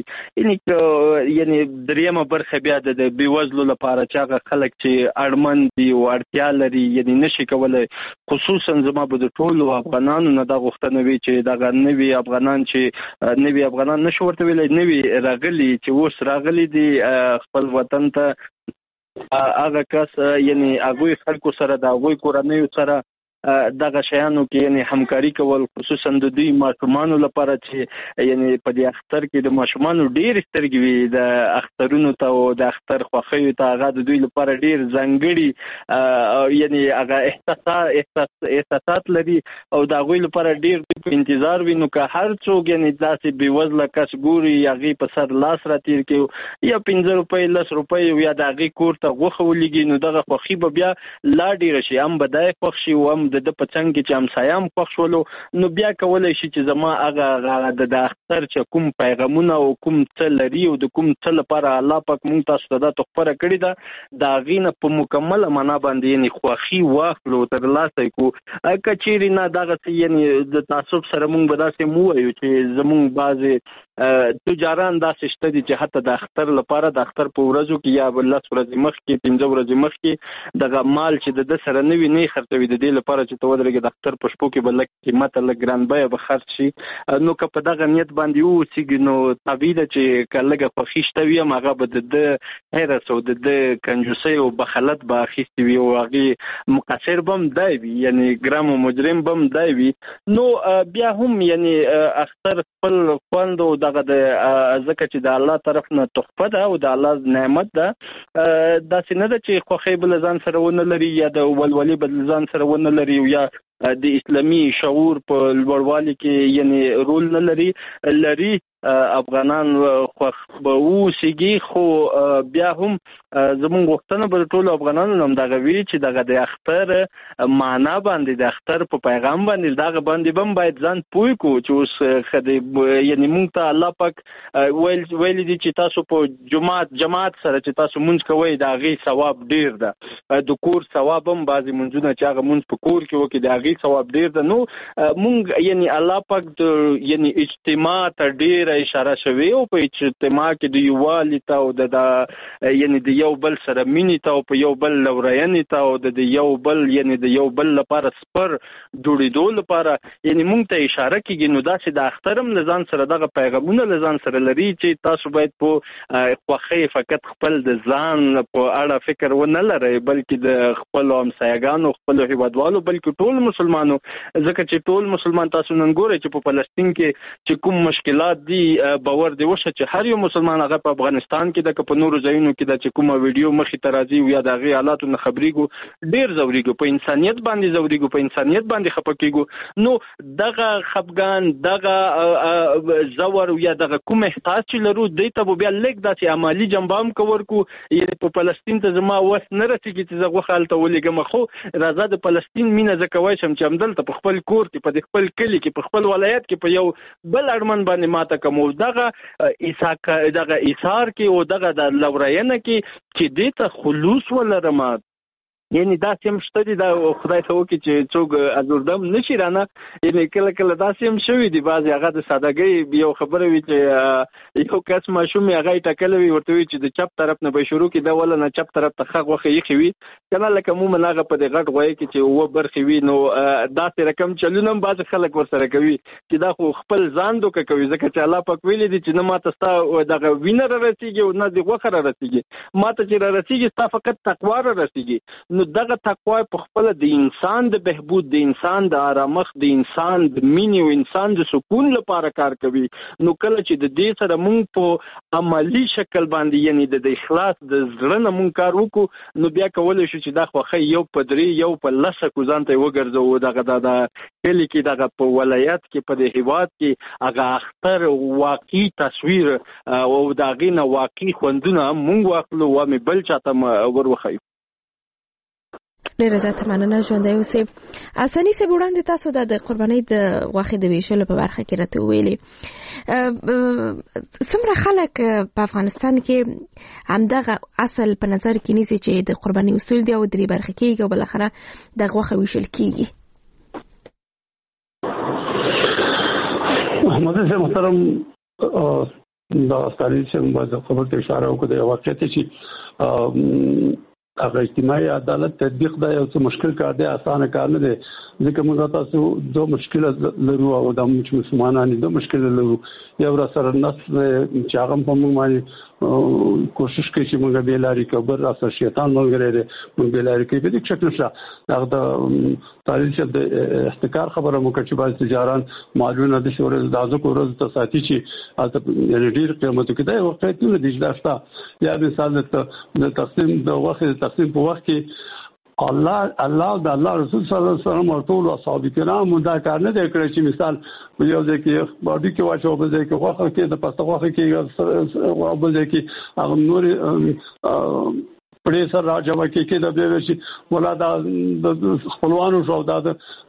یعنی درېیمه برخه بیا د بېوزلو لپاره چې هغه خلک چې اړمن دي او اړتیا لري یعنی نشي کولی، خصوصا زما به د ټولو افغانانو نه دا غوښتنه وي چې دغه نوي افغانان چې نوي افغانان نشو ورته ویلی، نوي راغلي چې اوس راغلي دي خپل وطن ته، هغه کس یعنی هغوی خلکو سره د هغوی کورنیو سره دغه شیانو کې یعنی همکاري کول، خصوصا د دوی ماشومانو لپاره چې یعنی په دې اختر کې د ماشومانو ډېرې سترګې وي د اخترونو ته او د اختر خوښیو ته، هغه د دوی لپاره ډېر ځانګړي یعنی هغه احساسات لري او د هغوی لپاره ډېر په انتظار وي. نو که هر څوک یعنی داسې بېوزله کس ګوري هغې په سر لاس راتېر کړي یا 15 روپۍ 10 روپۍ یا د هغې کور ته غوښه ولېږي، نو دغه خوښي به بیا لا ډېره شي، هم به دی خوښ شي او هم د په څنګ کې چې همسایه هم خوښ شولو، نو بیا کولی شي چې زما هغه د اختر چې کوم پیغامونه او کوم څه لري او د کوم څه لپاره الله پاک موږ تاسو ته دا تحفه راکړې ده د هغې نه په مکمله معنا باندې یعنې خوښي واخلو ترلاسه کړو. که چیرې نه دغه څه یعنې د تعصب سره موږ به داسې مو ووایو چې زموږ بعضې تجاران داسې شته دي چې حتی د اختر لپاره د اختر په ورځو کې یا 10 ورځې مخکې 15 ورځې مخکې دغه مال چې د ده سره نه وي نه یې خرڅوي، د دې لپاره چې ته ودرېږې د اختر په شپو کې به لږ قیمته لږ ګران بیه به خرڅ شي. نو که په دغه نیت باندې واوسېږي نو طبیعي ده چې که لږه خوښي شته وي هم هغه به د ده حرص او د ده کنجوسۍ او بخلت به اخیستې وي او هغې مقصر به هم دی وي، یعنې ګرم او مجرم به هم دی وي. نو بیا هم یعنې اختر خپل خوند او دغه د ځکه چې د الله طرف نه تحفه ده او د الله نعمت ده، داسې نه ده چې خوښۍ به له ځان سره ونه لري یا د ولولي به له ځان سره ونه لري یا د اسلامي شعور په لوړوالي کې یعنی رول نه لري. افغانان خوښ به اوسېږي، خو بیا هم زموږ غوښتنه به د ټولو افغانانو هم دغه وي چې دغه د اختر معنا باندې د اختر په پیغام باندې دغه باندې به هم باید ځان پوه کړو چې اوس یعنې موږ ته الله پاک ویلي دي چې تاسو په جماعت سره چې تاسو مونځ کوئ د هغې ثواب ډېر ده، د کور ثواب هم بعضې مونځونه چې هغه مونځ په کور کې وکړي د هغې ثواب ډېر ده. نو مونږ یعنې الله پاک د یعنې اجتماع ته ډېره اشاره شوې او په اجتماع کې د یووالي ته او د یعنې د یو بل سره مینې ته او په یو بل لورینې ته او د یو بل یعنې د یو بل لپاره سپر جوړېدو لپاره یعنې مونږ ته اشاره کېږي. نو داسې د اختر هم له ځان سره دغه پیغامونه له ځان سره لري چې تاسو باید په خوښۍ فقط خپل د ځان په اړه فکر ونه لرئ، بلکې د خپلو همسایګانو خپلو هېوادوالو بلکې ټول مسلمانو، ځکه چې ټول مسلمان تاسو نن ګورئ چې په فلسطین کې چې کوم مشکلات دي باور دی وشه چې هر یو مسلمان هغه په افغانستان کې د په نورو ځایونو کې د چې کومه ویډیو مخې ته راځي یا د هغې حالاتو نه خبرېږو، ډېر ځورېږو، په انسانیت باندې ځورېږو، په انسانیت باندې خفه کېږو. نو دغه خفګان، دغه زور یا دغه کوم احساس چې لرو دی ته به بیا لږ داسې عملي جنبه هم که ورکو. یعنې په فلسطین ته زما وس نه رسېږي چې زه غوښه هلته ولېږم، خو راځه د فلسطین مینه زه کوی شم چې همدلته په خپل کور کې، په خپل کلي کې، په خپل ولایت کې په یو بل اړمن باندې ماته کوم. دغه ایثار کې او دغه د لورینه کې چې دې ته خلوص ولرم، یعنی داسې هم شته دي، دا خدای ته وکړي چې څوک ازوردم نشي رانه. یعنی کله کله داسې هم شوي دي بعضې هغه د سادهګۍ یو خبره وي چې یو کس ماشوم یې هغه یې ټکلی وي، ورته وي چې د چپ طرف نه به شروع کړي، دا ولې نه چپ طرف ته ښه غوښه ایښې وي که نه، لکه عموما هغه په دې غټ غویی کې چې 7 برخې وي. نو داسې رقم چلونه هم بعضې خلک ورسره کوي چې دا خو خپل ځان دوکه کوي، ځکه چې الله پاک ویلي دي چې نه ماته ستا دغه وینه را رسېږي او نه د غوښه را رسېږي، ماته چې را رسېږي ستا فقط تقوا را رسېږي. نو دغه تقوا په خپله د انسان د بهبود، د انسان د آرامښت، د انسان د مینې او انسان د سکون لپاره کار کوي. نو کله چې د دې سره موږ په عملي شکل باندې، یعنی د اخلاص د زړه نه موږ کار وکړو، نو بیا کولی شو چې دا خوښۍ یو په 3 یو په 10 ځان ته یې وګرځوو. دغه د کلي کې، دغه په ولایت کې، په دې هېواد کې هغه اختر واقعي تصویر او د هغې نه واقعي خوندونه موږ واخلو او مې بل چاته ور وښیو. ډېره زیاته مننه ژوندی اوسئ. حسني صاحب، وړاندې تاسو د قربانۍ د غوښې د ویشلو په برخه کې راته وویلې، څومره خلک په افغانستان کې همدغه اصل په نظر کې نیسي چې د قربانۍ اصول دي او درې برخې کېږي او بالاخره د غوښه ویشل کېږي؟ محمد صاحب محترم، دا ستاسو چې باید خبر ته اشاره وکړو د واقعیت چې هغه اجتماعي عدالت تطبیق دا یو څه مشکل کار دی، اسانه کار نه دی، ځکه موږ تاسو دوه مشکل لرو او د مسلمانانو دوه مشکل لرو. یو را سره نس چې هغه په موږ باندې کوشش کوي چې موږ به لاري کبر را سره شیطان ملګری دی، موږ به لاري کوي په دې شکل شته. هغه د تاریخ د احتکار خبره مو کوي چې بعض تجاران مالونه د شورز د ازو کورز ته ساتي چې ډیر قیمت کې دی، وخت ته د دجلاستا یا مثال د تقسیم د وخت تقسیم په وخت کې الله د الله رسول صلی الله علیه وسلم او ټول اصحاب کرام دا کار نه دی کړی چې مثال یو ځای کې باډي کې واچو، بل ځای کې غوښه کې د پسته غوښه کې، او بل ځای کې هغه نور پړې سره راځي کې د به شي ولا د خپلوانو شو، د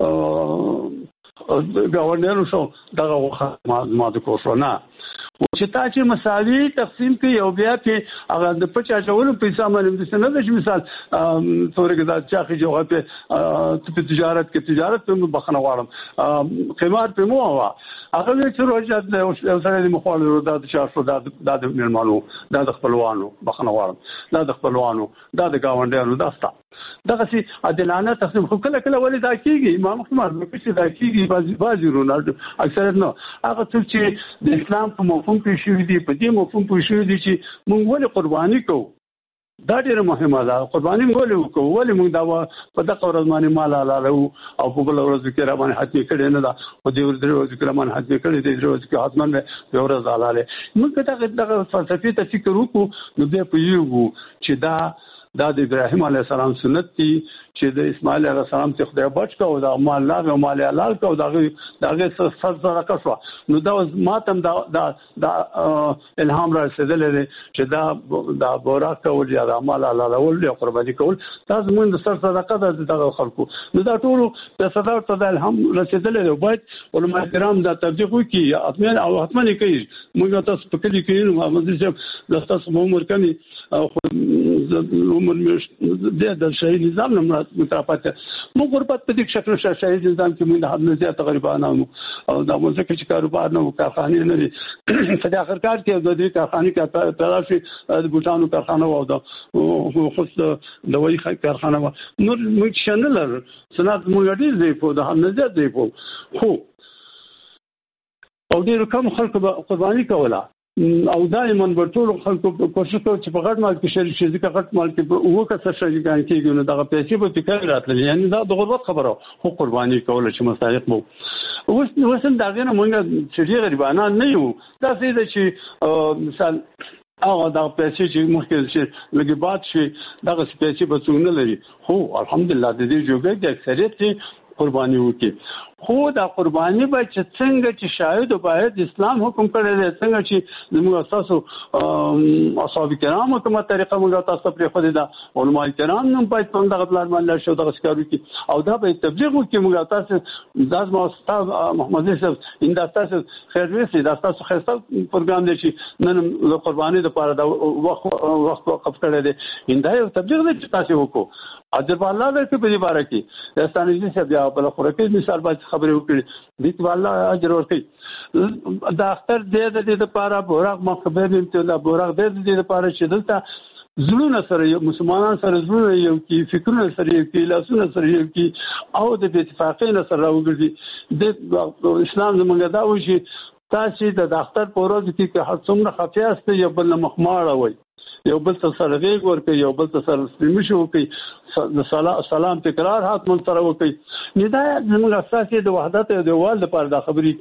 گاونډیانو شو، دغه غوښه ما د کوښونه چې تا چې مساوي تقسیم کوي او بیا کې هغه د پچا چولو پیسې باندې د سند د مثال څورګه د چاخي جوه په تجارت په بخنه غواړم قمار په مو هوا هغه چې روزات د سره د مخالفو د شاشو د ملمانو د خپلوانو بخنه غواړم د خپلوانو د گاونډیانو داستا دغه سي عادلانه تقسیم خو کله کله ولې دا کیږي ما محمد نو چې دا کیږي بعضی رونالدو اکثر نو هغه څه چې د اسلام په مفهوم کې شوی دی، په دې مفهوم کې شوی دی چې موږ ولې قرباني کوو، دا ډیره مهمه ده. قرباني ولې کوو، ولې موږ دا په دغه ورځ باندې مال حلال او په بل ورځ کې را باندې حتی کړي نه ده، او دې ورځ کې را باندې حتی کړي دې ورځ کې حتمان به ورځ حلال موږ دغه فلسفي ته فکر وکړو. نو دې په یو چې دا د ابراهیم علیه السلام سنت دي چې د اسماعیل علیه السلام ته خدای بچ کا او د مال لا او مال حلال کا او دغه سر صدقه شو. نو دا ماتم دا الهام را رسیدل چې دا بورا کول یا د مال حلال او قرباني کول تاسو موږ د سر صدقه د خلکو. نو دا ټول د صدقه ته د الهام رسیدل دی. باید علماء کرام دا تبلیغ وکړي او حتمن کوي. موږ تاسو په کلی کې نو مزه چې د تاسو عمر کمی او عمر د شهید نظام نه مترافته موږ غربت په دې شکل شهید نظام کې موږ د حد نه زیات غریبانه او دا موږ چې کاروبار نه کارخانه نه دي په دې اخر کار کې د دې کارخانه کې تلاشي د بوټانو کارخانه و دا خو د وای کارخانه و نور موږ شنل صنعت موږ ډیر دی په د حد نه زیات دی خو او ډیر کم خلک قرباني کوله. او دائما ټول خلکو کوشش کوي چې په غټ مال کې شریک شي ځکه غټ مال کې وکړه شي کېږي نو دا پیسې به فکر راتلل یعنی دا د غربت خبره خو قرباني کول چې مستحق وو وسم دا غنه مونږ چې غریبانه نه یو دا څه چې مثال هغه دا پیسې چې مخکې چې لګي باد شي دا پیسې به څنګه لري خو الحمدلله د دې جوګه د اکثریت قرباني وکي خو دا قرباني به چې څنګه چې شاهد باید اسلام حکم کړی دی څنګه چې موږ اساسو اصحاب کرام کومه طریقه موږ تاسو پرې خو دا علماء کرام نن په څنګه دغه پلان باندې شو دغه ښکارو کې او دا به تبلیغ وکي موږ تاسو داس ما استاد محمد صاحب انده تاسو خیر وسی دا تاسو خاصه پروګرام دی چې نن قرباني د پاره دا وخت وقف کړی دی انده یو تبلیغ دی چې تاسو وکړو اجر الله دې په دې باره کې داستاني چې بیا په لخوا کې مثال باندې خبرې وکړي دې الله اجر ورکړي دا اختر دې لپاره بورغ مخبر دې ته بورغ دې لپاره چې دلته زړونه سره مسلمانان سره زړونه یو کې فکرونه سره یو کې لاسونه سره یو کې او د اتفاقین سره وګړي د اسلام زمونږ دا وشي تاسو د اختر په ورځ کې هر څومره خفیاسته یو بل مخماړه وي یو بل سره غیږ ورکړي یو بل سره سلمشو کوي سلام تکرار هات من سره وکي ندا زموږ اساسي د وحدت او د وال لپاره د خبرې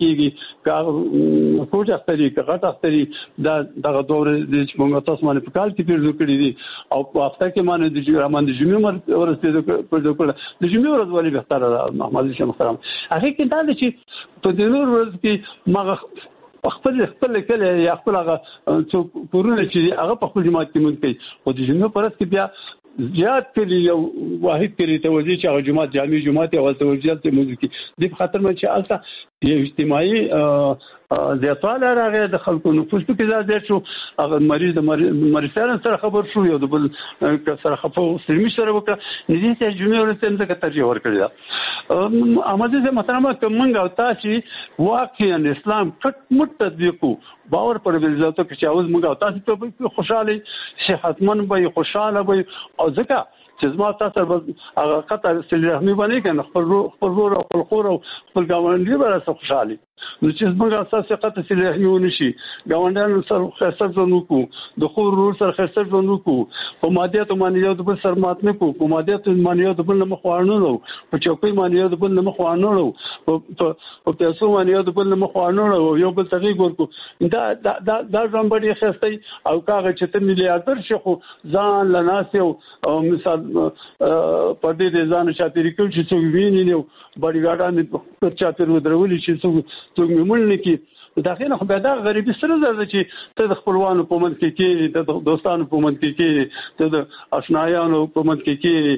کیږي کوټ اختري کغه اختري دغه دور د موږ تاسو باندې په کال کې پیژو کړی دي او په هفته کې باندې د جمعې د جمعې ورسته په ځکه د جمعې ورځ ولې بهتره محمد شاه محترم هغه کې دا چې په دې ورځ کې ما خپل کله یا خپل هغه څو پورونه چې هغه په خپل جماعت کې مونږ کوي او د جمعې پرځ کې بیا زیات کلی یو واحد کلی توجه چې هغه جماعت جامع جماعت او توجه ته موږ کې د خاطر مې چې البته یو اجتماعي زیاتواله راغی د خلکو نفوس په کې زیات شو هغه مریض سره خبر شو یو د بل سره خپل سلمي سره وکړه دې چې جمعې ورته څنګه ترجیح ورکړه احمد زه محترمه کومنګ او تاسو واقعا اسلام کټ مټ تطبیق باور پر ولزاتو کې چې اوس موږ تاسو ته خوشاله صحتمن به خوشاله به او ځکه چې زما تاسو هغه قطع صله رحمي باندې کنه خپل ورور او خپل خور او خپل ګاونډي به سره خوشاله نو چې موږ اساسه قطع صله رحمي ونشي ګاونډیانو سره خسر ځنو کو د خور ورور سره خسر ځنو کو په مادیات مانیات بل سر مات نه کو په مادیات مانیات بل نه مخوانو نو په چوکۍ مانیات بل نه مخوانو نو په پیسو مانیات بل نه مخوانو نو یو بل تغیر ورکو دا ځم باندې خسته او کاغه چې ته میلیارډر شخو ځان لناسه او مثال په دې ځان چاپیری کوم چې څو ویني نو بډی ګاډان په چاپیرو درولي چې څو مملنه کې داخله خو به دا غریبي سره زړه چې ته د خپلوانو په منځ کې د دوستانو په منځ کې ته د آشنایانو په منځ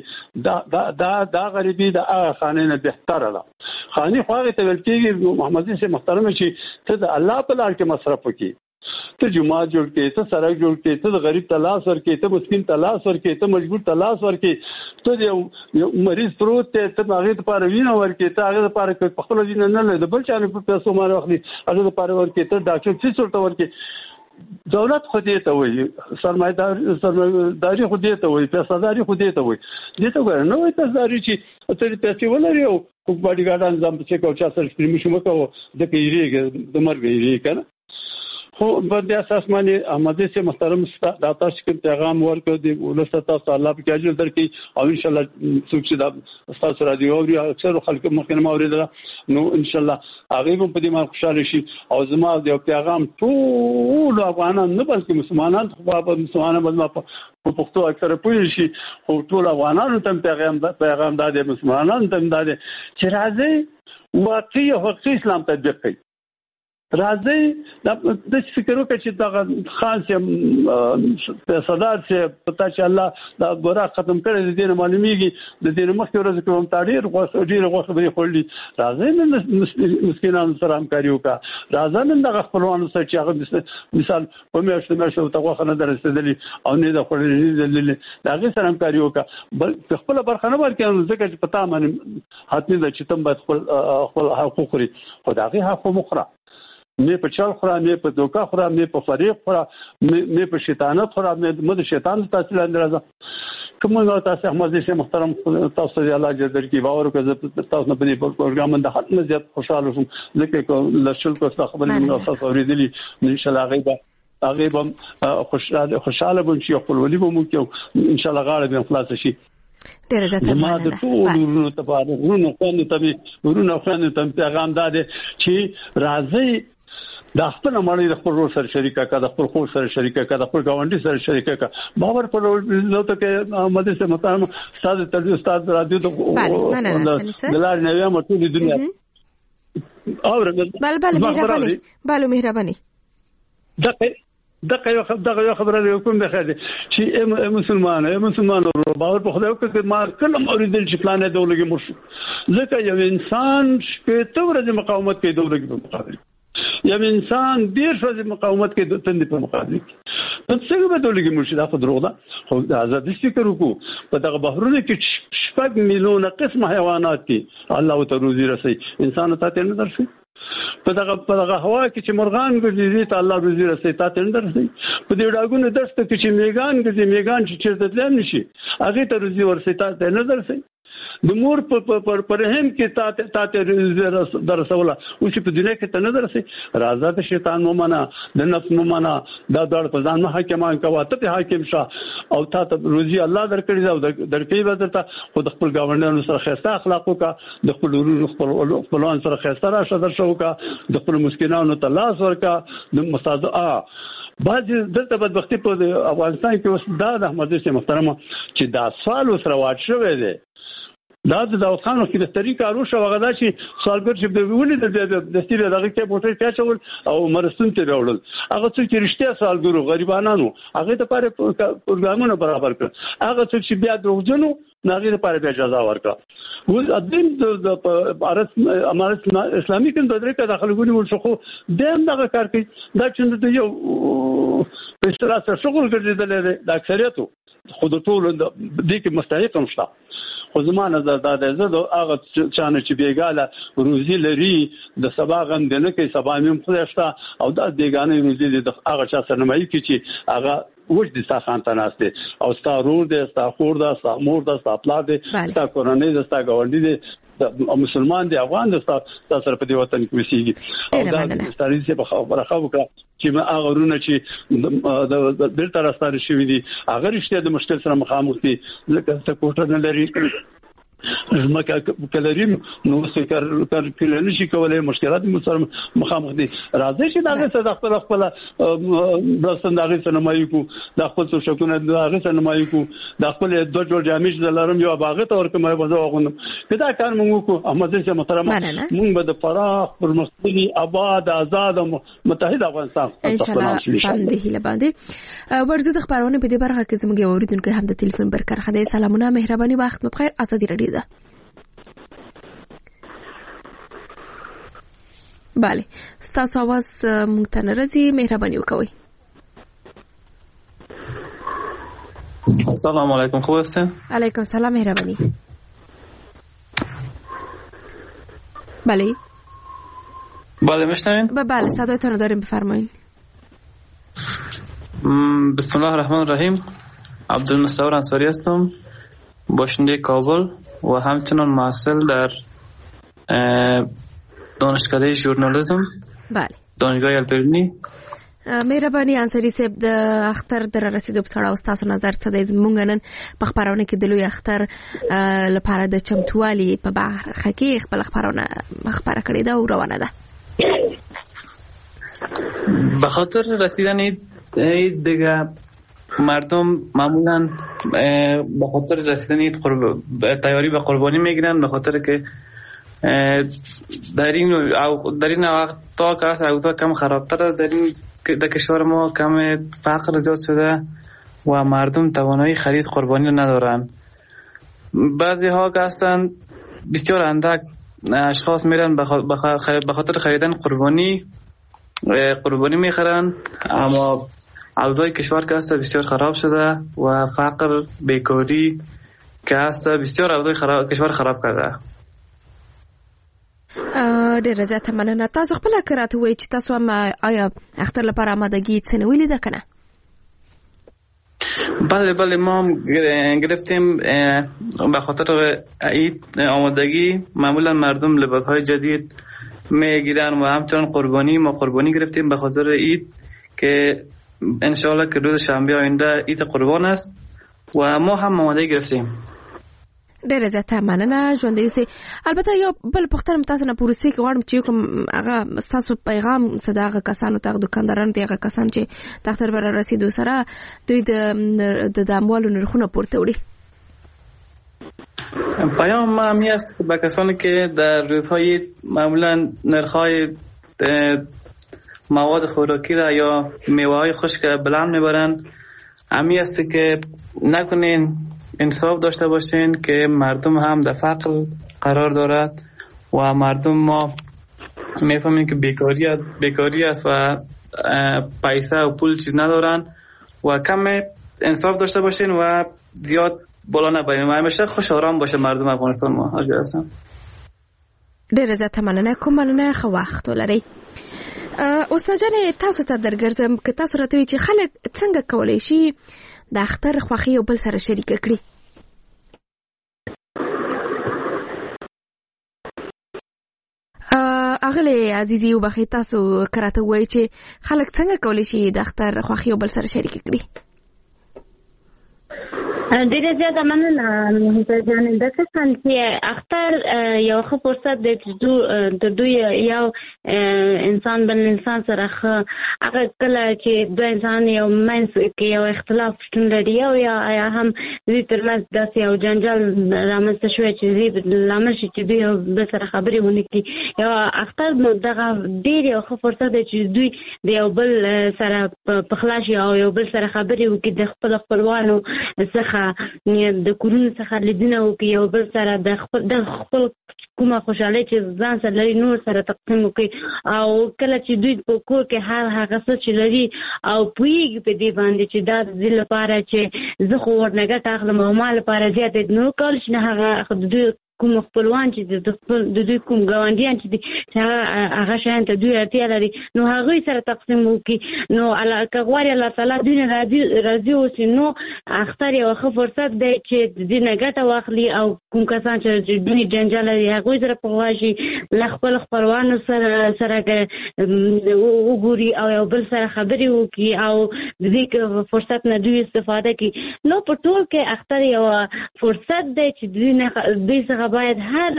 کې دا غریبي د هغه خانه نه بهتره ده خاني خو هغه ته ویل کېږي محمد سي محترم چې ته د الله په لار کې مصرف وکړي ته جمعه جوړ کې ته سړک جوړ کې ته غریب تلاش ورکې ته مسکین تلاش ورکې ته مجبور تلاش ورکې ته یو مریض پروت ته هغه لپاره وینه ورکې ته هغه لپاره په خپل ځین نه لید بل چا په پیسو باندې واخلي هغه لپاره ورکې ته ډاکټر څه څورته ورکې دولت خو دې ته وایي سرمایداري خو دې ته وایي پیساداري خو دې ته وایي دې ته ګور نو وایي پیساداري چې ته پیسې ولري او باډي ګاډان ځم چې کو چا سره سپریمو شو مکو د پیریږي د مرګ یې کنه خو په دې اساس باندې احمد سي محترم دا تاسو کوم پیغام ورکړ دی ولسته تاسو الله په اجر درکې او ان شاء الله څوک چې دا تاسو رادیو او اکثر خلک مخکې ما اوریدل نو ان شاء الله هغه په دې ما خوشاله شي او زما د پیغام ټول افغانان نه بلکې مسلمانان خو مسلمانان په پښتو اکثر پوه شي او ټول افغانانو ته پیغام دا د مسلمانانو ته دا چې راځي واقعي حقیقي اسلام تطبیق کوي راځي د فکر وکړي چې دا خان سي صدر سي پتا چې الله دا ګورا ختم کړی د دین معلومیږي د دین مخکې ورځ کوم تاریخ ډیر غوښه به خورلي راځي نن مسکینانو سره همکاري وکړه راځي نن د خپلوانو سره چې هغه مثال په میاشتو ته غوښه نه درسېدلی او نه د خورلي دا هغه سره همکاري وکړه بل خپل برخه نه ورکړي ځکه چې پتا باندې حتمي د چې تم باید خپل حقوق لري خدای حق مخره مې په چل خورا مې په دوکا خورا مې په فریق خورا مې په شیطانت خورا مې د شیطان تاثیر اندرازه کوم نو تاسو احمد سي محترم تاسو دی الله جل کی باور کوي تاسو نه په پروګرام د حق نه زیات خوشاله شوم ځکه لشل کو خبرې موږ تاسو اوریدلې ان شاء الله غیبه هغه به خوشاله بون شي خپل ولي به مو کې ان شاء الله غاړه به خلاص شي. ډېر زیات ما د ټول ورونو ته پیغام داده چې راځي د خپل مړی د خپل ورور سره شریکه کا د خپل خور سره شریکه کا د خپل ګاونډي سره شریکه کا باور پر نو ته کې مدرسې محترم استاد رادیو د بلار نوې مټولې دنیا اور بل مهرباني دغه یو خبره کوم د خیر چې مسلمان باور په خدای وکړي ما کله اوریدل چې پلان دی ولګي مرشد ځکه یو انسان شپږ ورځې مقاومت کوي دولګي په مقابل یو انسان ډیر ورځې مقاومت کوي د تند په مقابل نو څنګه به دولګي مرشد اخو دروغ ده خو د آزادۍ فکر وکړو په دغه بحرونو کې 6 میلیونه قسم حیوانات دي الله ته روزي رسي انسان ته نه درشي په دغه هوا کې چې مرغان ګرځي ته الله روزي رسي ته نه درسي په دې ډاګونو دسته کې چې میګان چې چیرته تلم نشي هغه ته روزي ورسي ته نه درسي د مور پر هم کې ته درسوله او چې په دنیا کې ته نه درسي راځه د شیطان مومنه د نفس مومنه دا ډول په ځان نه حکمان کوه ته حاکم شه او ته روزي الله درکړي دا درکې به درته خو د خپل ګاونډیانو سره خیسته اخلاق وکړه د خپل خپلوان سره خیسته راشه درشه وکړه د خپل مسکینانو ته لاس ورکړه د مستضعف بعض دلته بدبختی په افغانستان کې اوس دا د مدرسې محترمه چې دا سوال سره واټ شوی دی دا د داوخانو کې د طریقې اروشه وغدا چې سوالګر چې د ولې د ستیره دغه کې موټر چاچول او مرستون ته راوړل هغه څوک چې رښتیا سوالګرو غریبانو هغه ته لپاره پروګرامونه برابر کړ هغه څوک چې بیا دروغجنو هغه لپاره بیا اجازه ورکړه ول ادم د امارت اسلامي کې د درې داخلګونی ورشخو دیم دغه کار کوي دا چې د یو په اصطلاح سره شغل ګرځیدل د اکثریتو خود ټول د دې کې مستحق نشته خو زما نظر دا دی زه د هغه چانه چې بیګاله روزي لري د سبا غم دی نه کوي سبا مې خدای شته او دا بیګانه روزي د هغه چا سره نمایي کی چې هغه وجد ستا خان ته ناشته او ستا رور دی ستا خور دی ستا مور دی ستا پلا دی ستا کورنۍ دی ستا ګاونډي دی مسلمان دی افغان دی ستا سره په دې وطن کې وسیږي او دا ستاسو په خبره وکړه چې ما هغه ورونه چې د بیرته راستانه شوی دي هغه رښتیا د مشکل سره مخامخ دي لکه څه کوټه نه لري زمکه کلریم نو څه کار نشي کولای مشکلات سره مخامخ دي راځي چې داغه څه د خپل برسنداري سره مایو کو د خپل څه شکونه داغه سره مایو کو د خپل د جوړ جامې زلارم یو باغ ته ورکه مې وځو غوندم کدا کار موږ کو احمد شاه محترم موږ به د فراغ پر مستقلی آباد آزاد متحد افغانستان ان شاء الله باندې ورزو د خبرونه په دې برخه کې زموږ اوریدونکو هم د ټلیفون برکر خدای سلامونه مهرباني وخت مو بخیر ازادي رادیو ده بله ستاسو आवाज مونږ ته ناراضي مهرباني وکوئ السلام علیکم خوب هستین علیکم السلام مهرباني بله میشنوین بله صدایتون رو داریم بفرمایید بسم الله الرحمن الرحیم عبدالمصور انصاری هستم باشنده کابل و همچنان محصل در دانشکده ژورنالیسم بله دانشگاه البرنی مهرباني انصاری صاحب د اختر در رسیدو په تړاو تاسو نظر څه دی مونږ نن په خبرونه کې د لوی اختر لپاره د چمتووالي په برخه کې خپل خبرونه خبره کړې ده او روانه ده به خاطر رسیدن عید دیگه مردم معمولا به خاطر رسیدن عید تیاری به قربانی میگیرن به خاطر که در این وقت تا که اوضاع کم خرابتر در کشور ما کم فقر زیاد شده و مردم توانایی خرید قربانی ندارن. بعضی ها که هستن بسیار اندک اشخاص میرن به خاطر خریدن قربانی میخرن، اما اوضاع کشور که هست بسیار خراب شده و فقر بیکاری که هست بسیار اوضاع کشور خراب کرده. ډیره زیاته مننه. تاسو خپل کراته وای چې تاسو هم آیا اختر لپاره آمادگی څه نیولې ده کنه؟ بله ما گرفتیم به خاطر عید آمادگی. معمولا مردم لباسهای جدید میگیرن و همچنان ما قربانی گرفتیم به خاطر عید که انشاءالله که روز شنبه آینده عید قربان است و ما هم آماده گرفتیم. ډېر زیاته مننه ژوندۍ اوسئ. البته یو بل پوښتنه تاسو نه پوروسي کې غواړم چې وکړم، هغه ستاسو پیغام څه د هغه کسانو ته، دکاندارانو ته، هغه کسان چې دفتر به رارسېدو سره دوی د اموالو نرخونه پورته وړي؟ پیام ما همی است به کسانی که در روزهای معمولا نرخ‌های مواد خوراکی را یا میوه‌های خشک بلند میبرند، همی است که نکنین، انصاف داشته باشین که مردم هم در فقر قرار دارد و مردم ما میفهمیم که بیکاری است و پیسه و پول چیز ندارن و کم انصاف داشته باشین و زیاد بالا نبرین و همیشه خوش آرام باشه مردم افغانستان. ما حاج هستم. ډېر زیاته مننه کوم. مننه، ښه وخت ولرئ. استاد جان، تاسو ته درګرځم که تاسو راته وایئ چې خلک څنګه کولی شي د اختر خوښي یو بل سره شریکه کړي؟ اغلی عزیزي وبخښئ، تاسو که راته ووایئ چې خلک څنګه کولی شي د اختر خوښي یو بل سره شریکه کړي؟ ډېره زیاته مننه محمد جان. داسې چې اختر یو ښه فرصت دی چې د دوی یو انسان بل انسان سره هغه کله چې دوه انسان یو منځ کې یو اختلاف شتون لري او یا هم دوی ترمنځ داسې یو جنجال رامنځته شوی چې دوی لامل شي چې دوی یو بل سره خبرې ونه کړي. یو اختر دغه ډېر یو ښه فرصت دی چې دوی د یو بل سره پخلا شي او یو بل سره خبرې وکړي، د خپل خپلوانو څخه د کورونو څخه لیدنه وکړي، یو بل سره د خپل کومه خوشحالي چې ځان سره لري نور سره تقسیم وکړي. او کله چې دوی په کور کې هغه څه چې لري او پوهېږي په دې باندې چې دا د دې لپاره چې زه خو ورنه ګټه اخلم او ما لپاره زیاته نو کولی شي نه هغه د دوی کوم خپلوان چې د دوی کوم ګاونډیان چې هغه شیان ته دوی اړتیا لري نو هغوی سره تقسیم وکړي. نو که غواړي الله تعالی دوی نه راضي اوسي نو اختر یو ښه فرصت دی چې د دې نه ګټه واخلي او کوم کسان چې دوی جنجال لري هغوی سره پخلا شي، له خپل خپلوانو سره وګوري او یو بل سره خبرې وکړي او د دې فرصت نه دوی استفاده کړي. نو په ټول کې اختر یو فرصت دی چې دوی څخه باید هر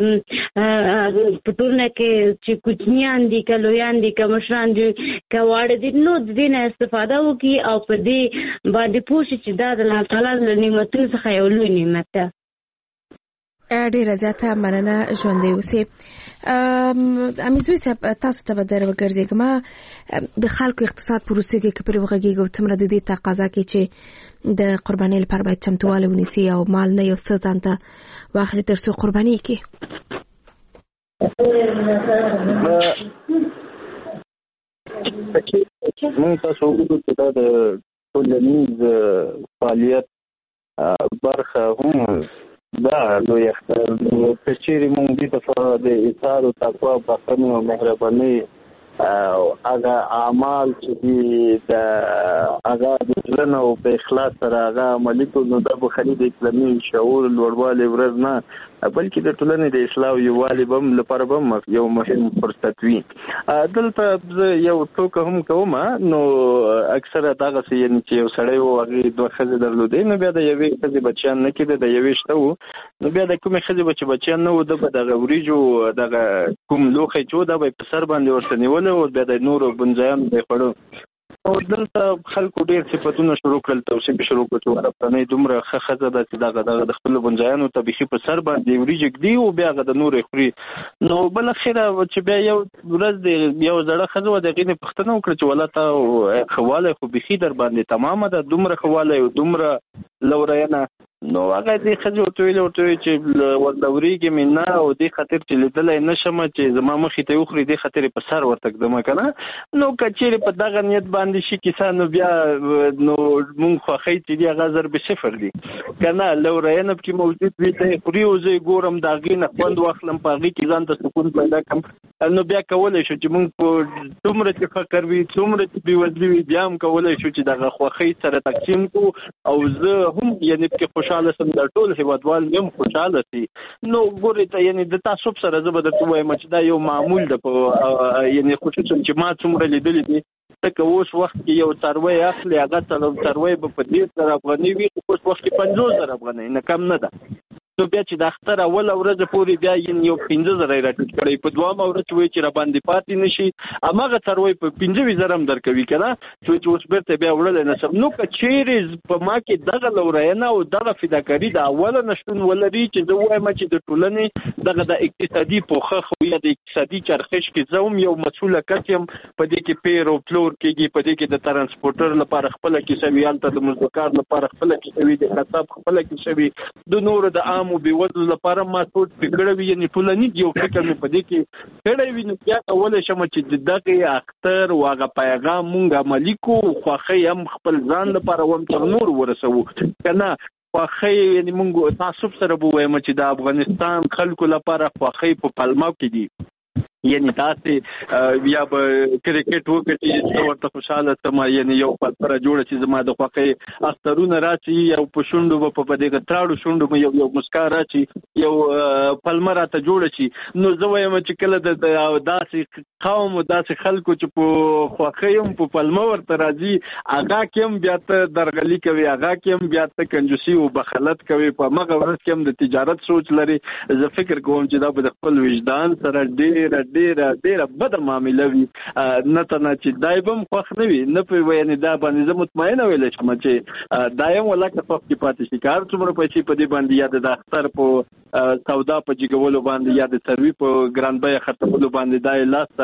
په ټولنه کې چې کوچنیان دي که لویان دي که مشران دي که واړه دي نو د دې نه استفاده وکړي او په دې باندې پوه شي چې دا د الله تعالی له نعمتونو څخه یو لوی نعمت ده. ډېره زیاته مننه ژوندۍ اوسئ. امیدواري صاحب تاسو ته به در وګرځېږم د خلکو اقتصاد په روسیه کې که پرې وغږېږو څومره د دې تقاضا کې چې د قربانۍ لپاره باید چمتووالی ونیسي او مال نه یو څه ځان ته واخلي تر څو قرباني کړي. موږ تاسو وګورو چې دا د ټولنیز فعالیت برخه هم دا لوی اختر که چیرې موږ دې دفعه د اطاعت او تقوا بښنې او مهربانۍ هغه اعمال چې دي د هغه د زړه نه او په اخلاص سره هغه عملي کړو نو دا به خالي د اسلامي شعور لوړوالي ورځ نه بلکې د ټولنې د اصلاح او یووالي لپاره به یو مهم فرصت وي. دلته زه یو ټوکه هم کوم نو اکثره دغسې یعنې چې یو سړی و هغې دوه ښځې درلودې نو بیا د یوې ښځې بچیان نه کېده د یوې شته وو نو بیا د کومې ښځې به چې بچیان نه وو ده به دغه وریجو دغه کوم لوښی چې و دا به یې په سر باندې ورته نیولی او بیا د نورو بنځایانو به یې خوړو. او دلته خلکو ډېر صفتونه شروع کړل، توصیف یې شروع کړو چې افغانۍ دومره ښه ښځه ده چې دغه د خپلو بنځایانو ته بیخي په سر باندې وریجې ږدي او بیا هغه د نورو یې خوري. نو بالاخره چې بیا یو ورځ د یو زړه ښځه وه د هغې نه پوښتنه وکړه چې والله تا ښه والی خو بیخي در باندې تمامه ده، دومره ښه والی او دومره لورینه. نو هغه دې ښځې ورته ویلې چې ورلورېږي مې نه او دې خاطر چې لیدلی نه شم چې زما مخې ته وخوري دې خاطر یې په سر ورته ږدمه که نه. نو که چیرې په دغه نیت باندې شي کیسه نو بیا نو مونږ خوښۍ چې دي هغه ضرب صفر دي که نه. لورینه پکې موجود وي ته یې خوري او زه یې ګورم د هغې نه خوند واخلم په هغې کې ځان ته سکون پیدا کړم نو بیا کولی شو چې مونږ په څومره چې فقر وي څومره چې بېوزلي وي بیا هم کولی شو چې دغه خوښۍ سره تقسیم کړو او زه هم یعنې پکې خوشحاله سم د ټول هېوادوال هم خوشحاله شي. نو ګورې ته یعنې د تعصب سره زه به درته ووایم چې دا یو معمول ده په یعنې خصوصا چې ما څومره لیدلي دي ته اوس وخت کې یو څاروی اخلي هغه څاروی به په 10,000 افغانۍ وي، اوس وخت کې 50,000 افغانۍ نه کم نه ده. نو بیا چې د اختر اوله ورځ پورې بیا یو 15,000 راټیټ کړی، په دوامه ورځ وایي چې را باندې پاتې نشي، هماغه څاروی په 15,000 هم درکوي که نه، چې اوس بیرته بیا وړلی نشم. نو که چیرې په ما کې دغه لورینه او دغه فداکاري د اوله نه شتون ولري چې زه وایم چې د ټولنې دغه د اقتصادي پوښښ یا د اقتصادي چرخش کې زه هم یو مسؤله کس یم، په دې کې پیر او پلور کېږي، په دې کې د ترانسپورټر لپاره خپله کیسه وي، هلته د مزدکار لپاره خپله کیسه وي، د قصاب خپله کیسه وي، د نورو د عامو بېوزلو لپاره ما سوچ کړی وي، یعنې ټولنیز یو فکر مې په دې کې کړی وي. نو بیا کولی شم چې د دغې اختر او هغه پیغام مونږ عملي کړو، خوښۍ هم خپل ځان لپاره هم تر نور ورسوو که نه. خوښۍ یعنې مونږ تعصب سره به ووایم چې د افغانستان خلکو لپاره خوښۍ په پلمو کې دي، یعنی تاسې یا به کرکټ وکړي چې ورته خوشحاله شم، یعنې یو پلپره جوړه چې زما د خوښۍ اخترونه راشي، یو په شونډو به په دغه تراړو شونډو مې یو مسکا راشي، یو پلمه راته جوړه شي. نو زه وایم چې کله د داسې قوم او داسې خلکو چې په خوښۍ هم په پلمه ورته راځي، هغه کې هم بیا ته درغلي کوي، هغه کې هم بیا ته کنجوسي او بخلت کوي، په همغه ورځ کې هم د تجارت سوچ لري. زه فکر کوم چې دا به د خپل وجدان سره ډېره بده معامله وي، نه ته نه چې دای به هم خوښ نه وي، نه پرې یعنې دا باندې زه مطمئنه ویلی شم چې دا هم ولکه خوښ کې پاتې شي، که هر څومره پیسې په دې باندې یا د اختر په سودا په جګولو باندې یا د څاروي په ګران بیه خرڅولو باندې دا یې لاس ته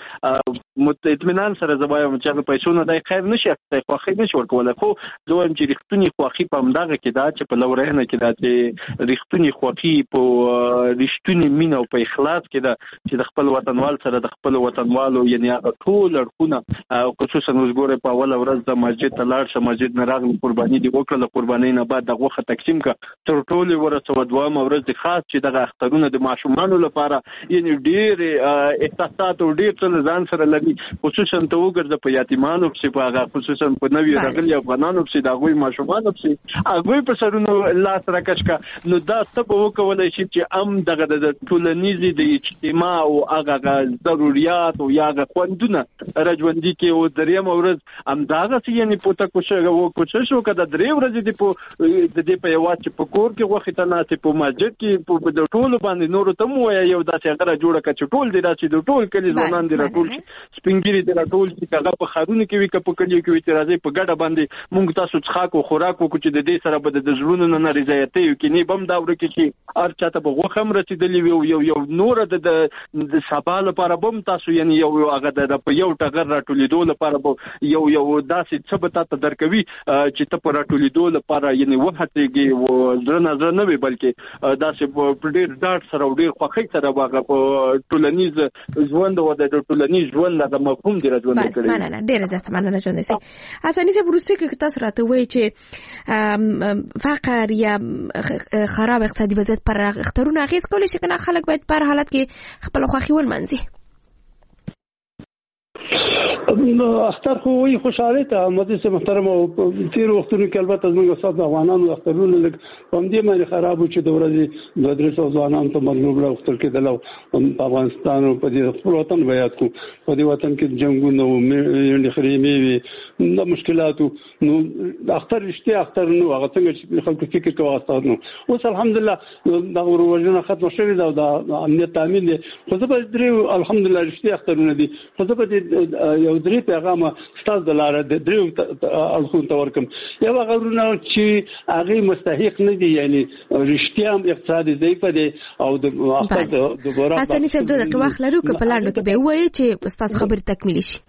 راوړي، اطمینان سره زه وایم چې هغه پیسو نه دی خیر نشي اخیستی، خوښۍ نشي ورکولی. خو زه وایم چې رښتونې خوښي په همدغه کې ده چې په لورینه کې ده، چې رښتونې خوښي په رښتونې مینه او په اخلاص کې ده، چې د خپل وطنوال سره د خپل وطنوالو یعنې هغه ټول اړخونه، خصوصا اوس ګورئ په اوله ورځ د مسجد ته لاړ شه، مسجد نه راغلې قرباني دې وکړه، له قربانۍ نه بعد د غوښه تقسیم کړه، تر ټولې ورسوه. دویمه ورځ دې خاص چې دغه اخترونه د ماشومانو لپاره یعنې ډېر احساسات او ډېر څه له ځان سره لري، خصوصا ته وګرځه په یتیمانو پسې، په هغه خصوصا په نوي راغلي افغانانو پسې، د هغوی ماشومانو پسې، هغوی په سرونو لاس راکش کړه. نو دا څه به وکولی شي چې هم دغه د ټولنیزې د اجتماع او هغه ضروريات او یا هغه خوندونه راژوندي کې. او درېیمه ورځ همدغسې یعنې پوته کوشش وکړه د 3 ورځې د دې په هېواد چې په کور کې غوښې ته ناستې، په مسجد کې د ټولو باندې نورو ته مو ووایه یو داسې هغه راجوړه کړه چې ټول دې راشي، د ټول کلي ځوانان دې راټول شي، سپین ږیري دې راټول شي، که هغه په ښارونو کې وي که په کلیو کې وي، چې راځئ په ګډه باندې مونږ تاسو څښاک او خوراک وکړو، چې د دې سره به د زړونو نه رضایتۍ او کینې به هم دا ورکې شي، هر چا ته به غوښه هم رسېدلې وي، یو نوره د سبا لپاره به هم تاسو یعنې یو هغه د په یو ټغر راټولېدو لپاره به یو داسې څه به تا ته درکوي چې ته په راټولېدو لپاره یعنې وهڅېږې، زړه نه زړه نه وي، بلکې داسې په ډېر ډاډ سره او ډېر خوښۍ سره به هغه په ټولنیز ژوند او د ټولنیز ژوند هغه مفهوم دې راژوندی کړی. مننه، ډېره زیاته مننه ژوندی صاحب. حسني صاحب وروستي کې تاسو راته وایئ چې فقر یا خراب اقتصادي وضعیت پر اخترونو اغېز کولی شي که نه خلک باید په هر حالت کې خپله خوښي ولمانځي؟ اختر خو وي خوشاله ته مدرسې محترم او تیر وختونو کې البته زموږ استاد افغانانو اخترونه لږ په دې باندې خراب چې د ورځې 200 ځوانان ته مغلوب لا اختر کېدل او افغانستان په دې خپل وطن بیات کو، په دې وطن کې جنگونه او منډې خریمې وي، د مشکلاتو. نو اختر رښتیا اختر نو هغه څنګه چې خلکو فکر کوي استاد نو اوس الحمدلله دا ورځونه ختم شوې ده او د امنیت تامین دي، خو زه به درې الحمدلله رښتیا اخترونه دي، خو زه به یو درې پیغام ستاسو د لاره د درې اړخونو ته ورکم. یو هغه ورونه چې هغه مستحق نه دي، یعنی رښتیا هم اقتصادي ضعیف دي او د اختر د بورا حسني صاحب 2 دقیقې وخت لرو که په لاندو کې به وایي چې ستاسو خبرې تکمیل شي.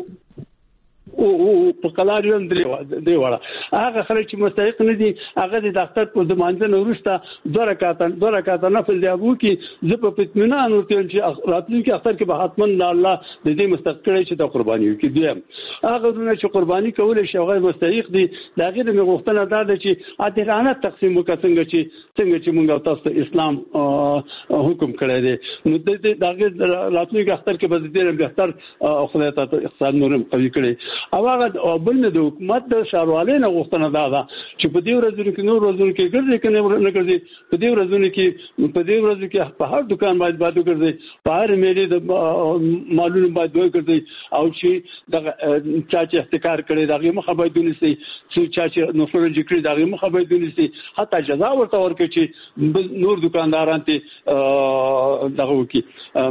او په کلاریون دی وړه هغه خلک چې مستحق نه دي هغه د دفتر په زمانځنه وروسته 2 رکعات نفل دی ابو کې زه په اطمینان ورته چې راتلونکي اختر کې به حتمن الله د دې مستحق کړي چې د قرباني وکړي. دي هغه چې قرباني کول شي هغه مستحق دي، دا غیر مغوښتنه ده چې عادلانه تقسیم وکړي څنګه چې موږ تاسو اسلام حکم کړی دی. نو د راتلونکي اختر کې به دې بهتر خدای ته اقتصاد نورم قوي کړي. او هغه بل نه د حکومت د شاروالۍ نه غوښتنه ده چې په دې ورځو کې نور ورځو کې ګرځي کنه نه ګرځي په دې ورځو کې په هر دکان باید ګرځي په هر میلې د مالونو باید ګرځي او چې د چا چې احتکار کړي دغه مخه باید ونیسي چې چا چې نفر جکړي دغه مخه باید ونیسي حتی جزا ورته ورکړي چې نور دکانداران ته دغه وکي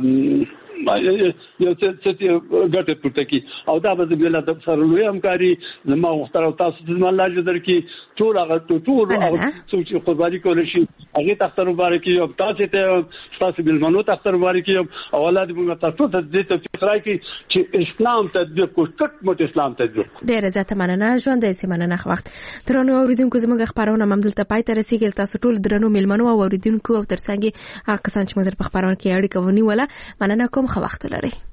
یو څه ګټه پورته کی او دا به بل د سره لوی همکاري زما مختار او تاسو د الله جدر کی ټول او چې قرباني کول شي هغه تاسو مبارکي او تاسو بل منو تاسو مبارکي او اولاد موږ تاسو ته د فکرای کی چې اسلام تطبیق کو کټ مټ اسلام تطبیق ډیره زیاته مننه ژوند د سیمانه وخت ترانو اوریدونکو زموږ خبرونه ممدلته پای ته رسیدل تاسو ټول درنو ملمنو او اوریدونکو او ترڅنګ هغه کسان چې مزر په خبرونه کې اړیکه ونیوله مننه کوم خو وخت لري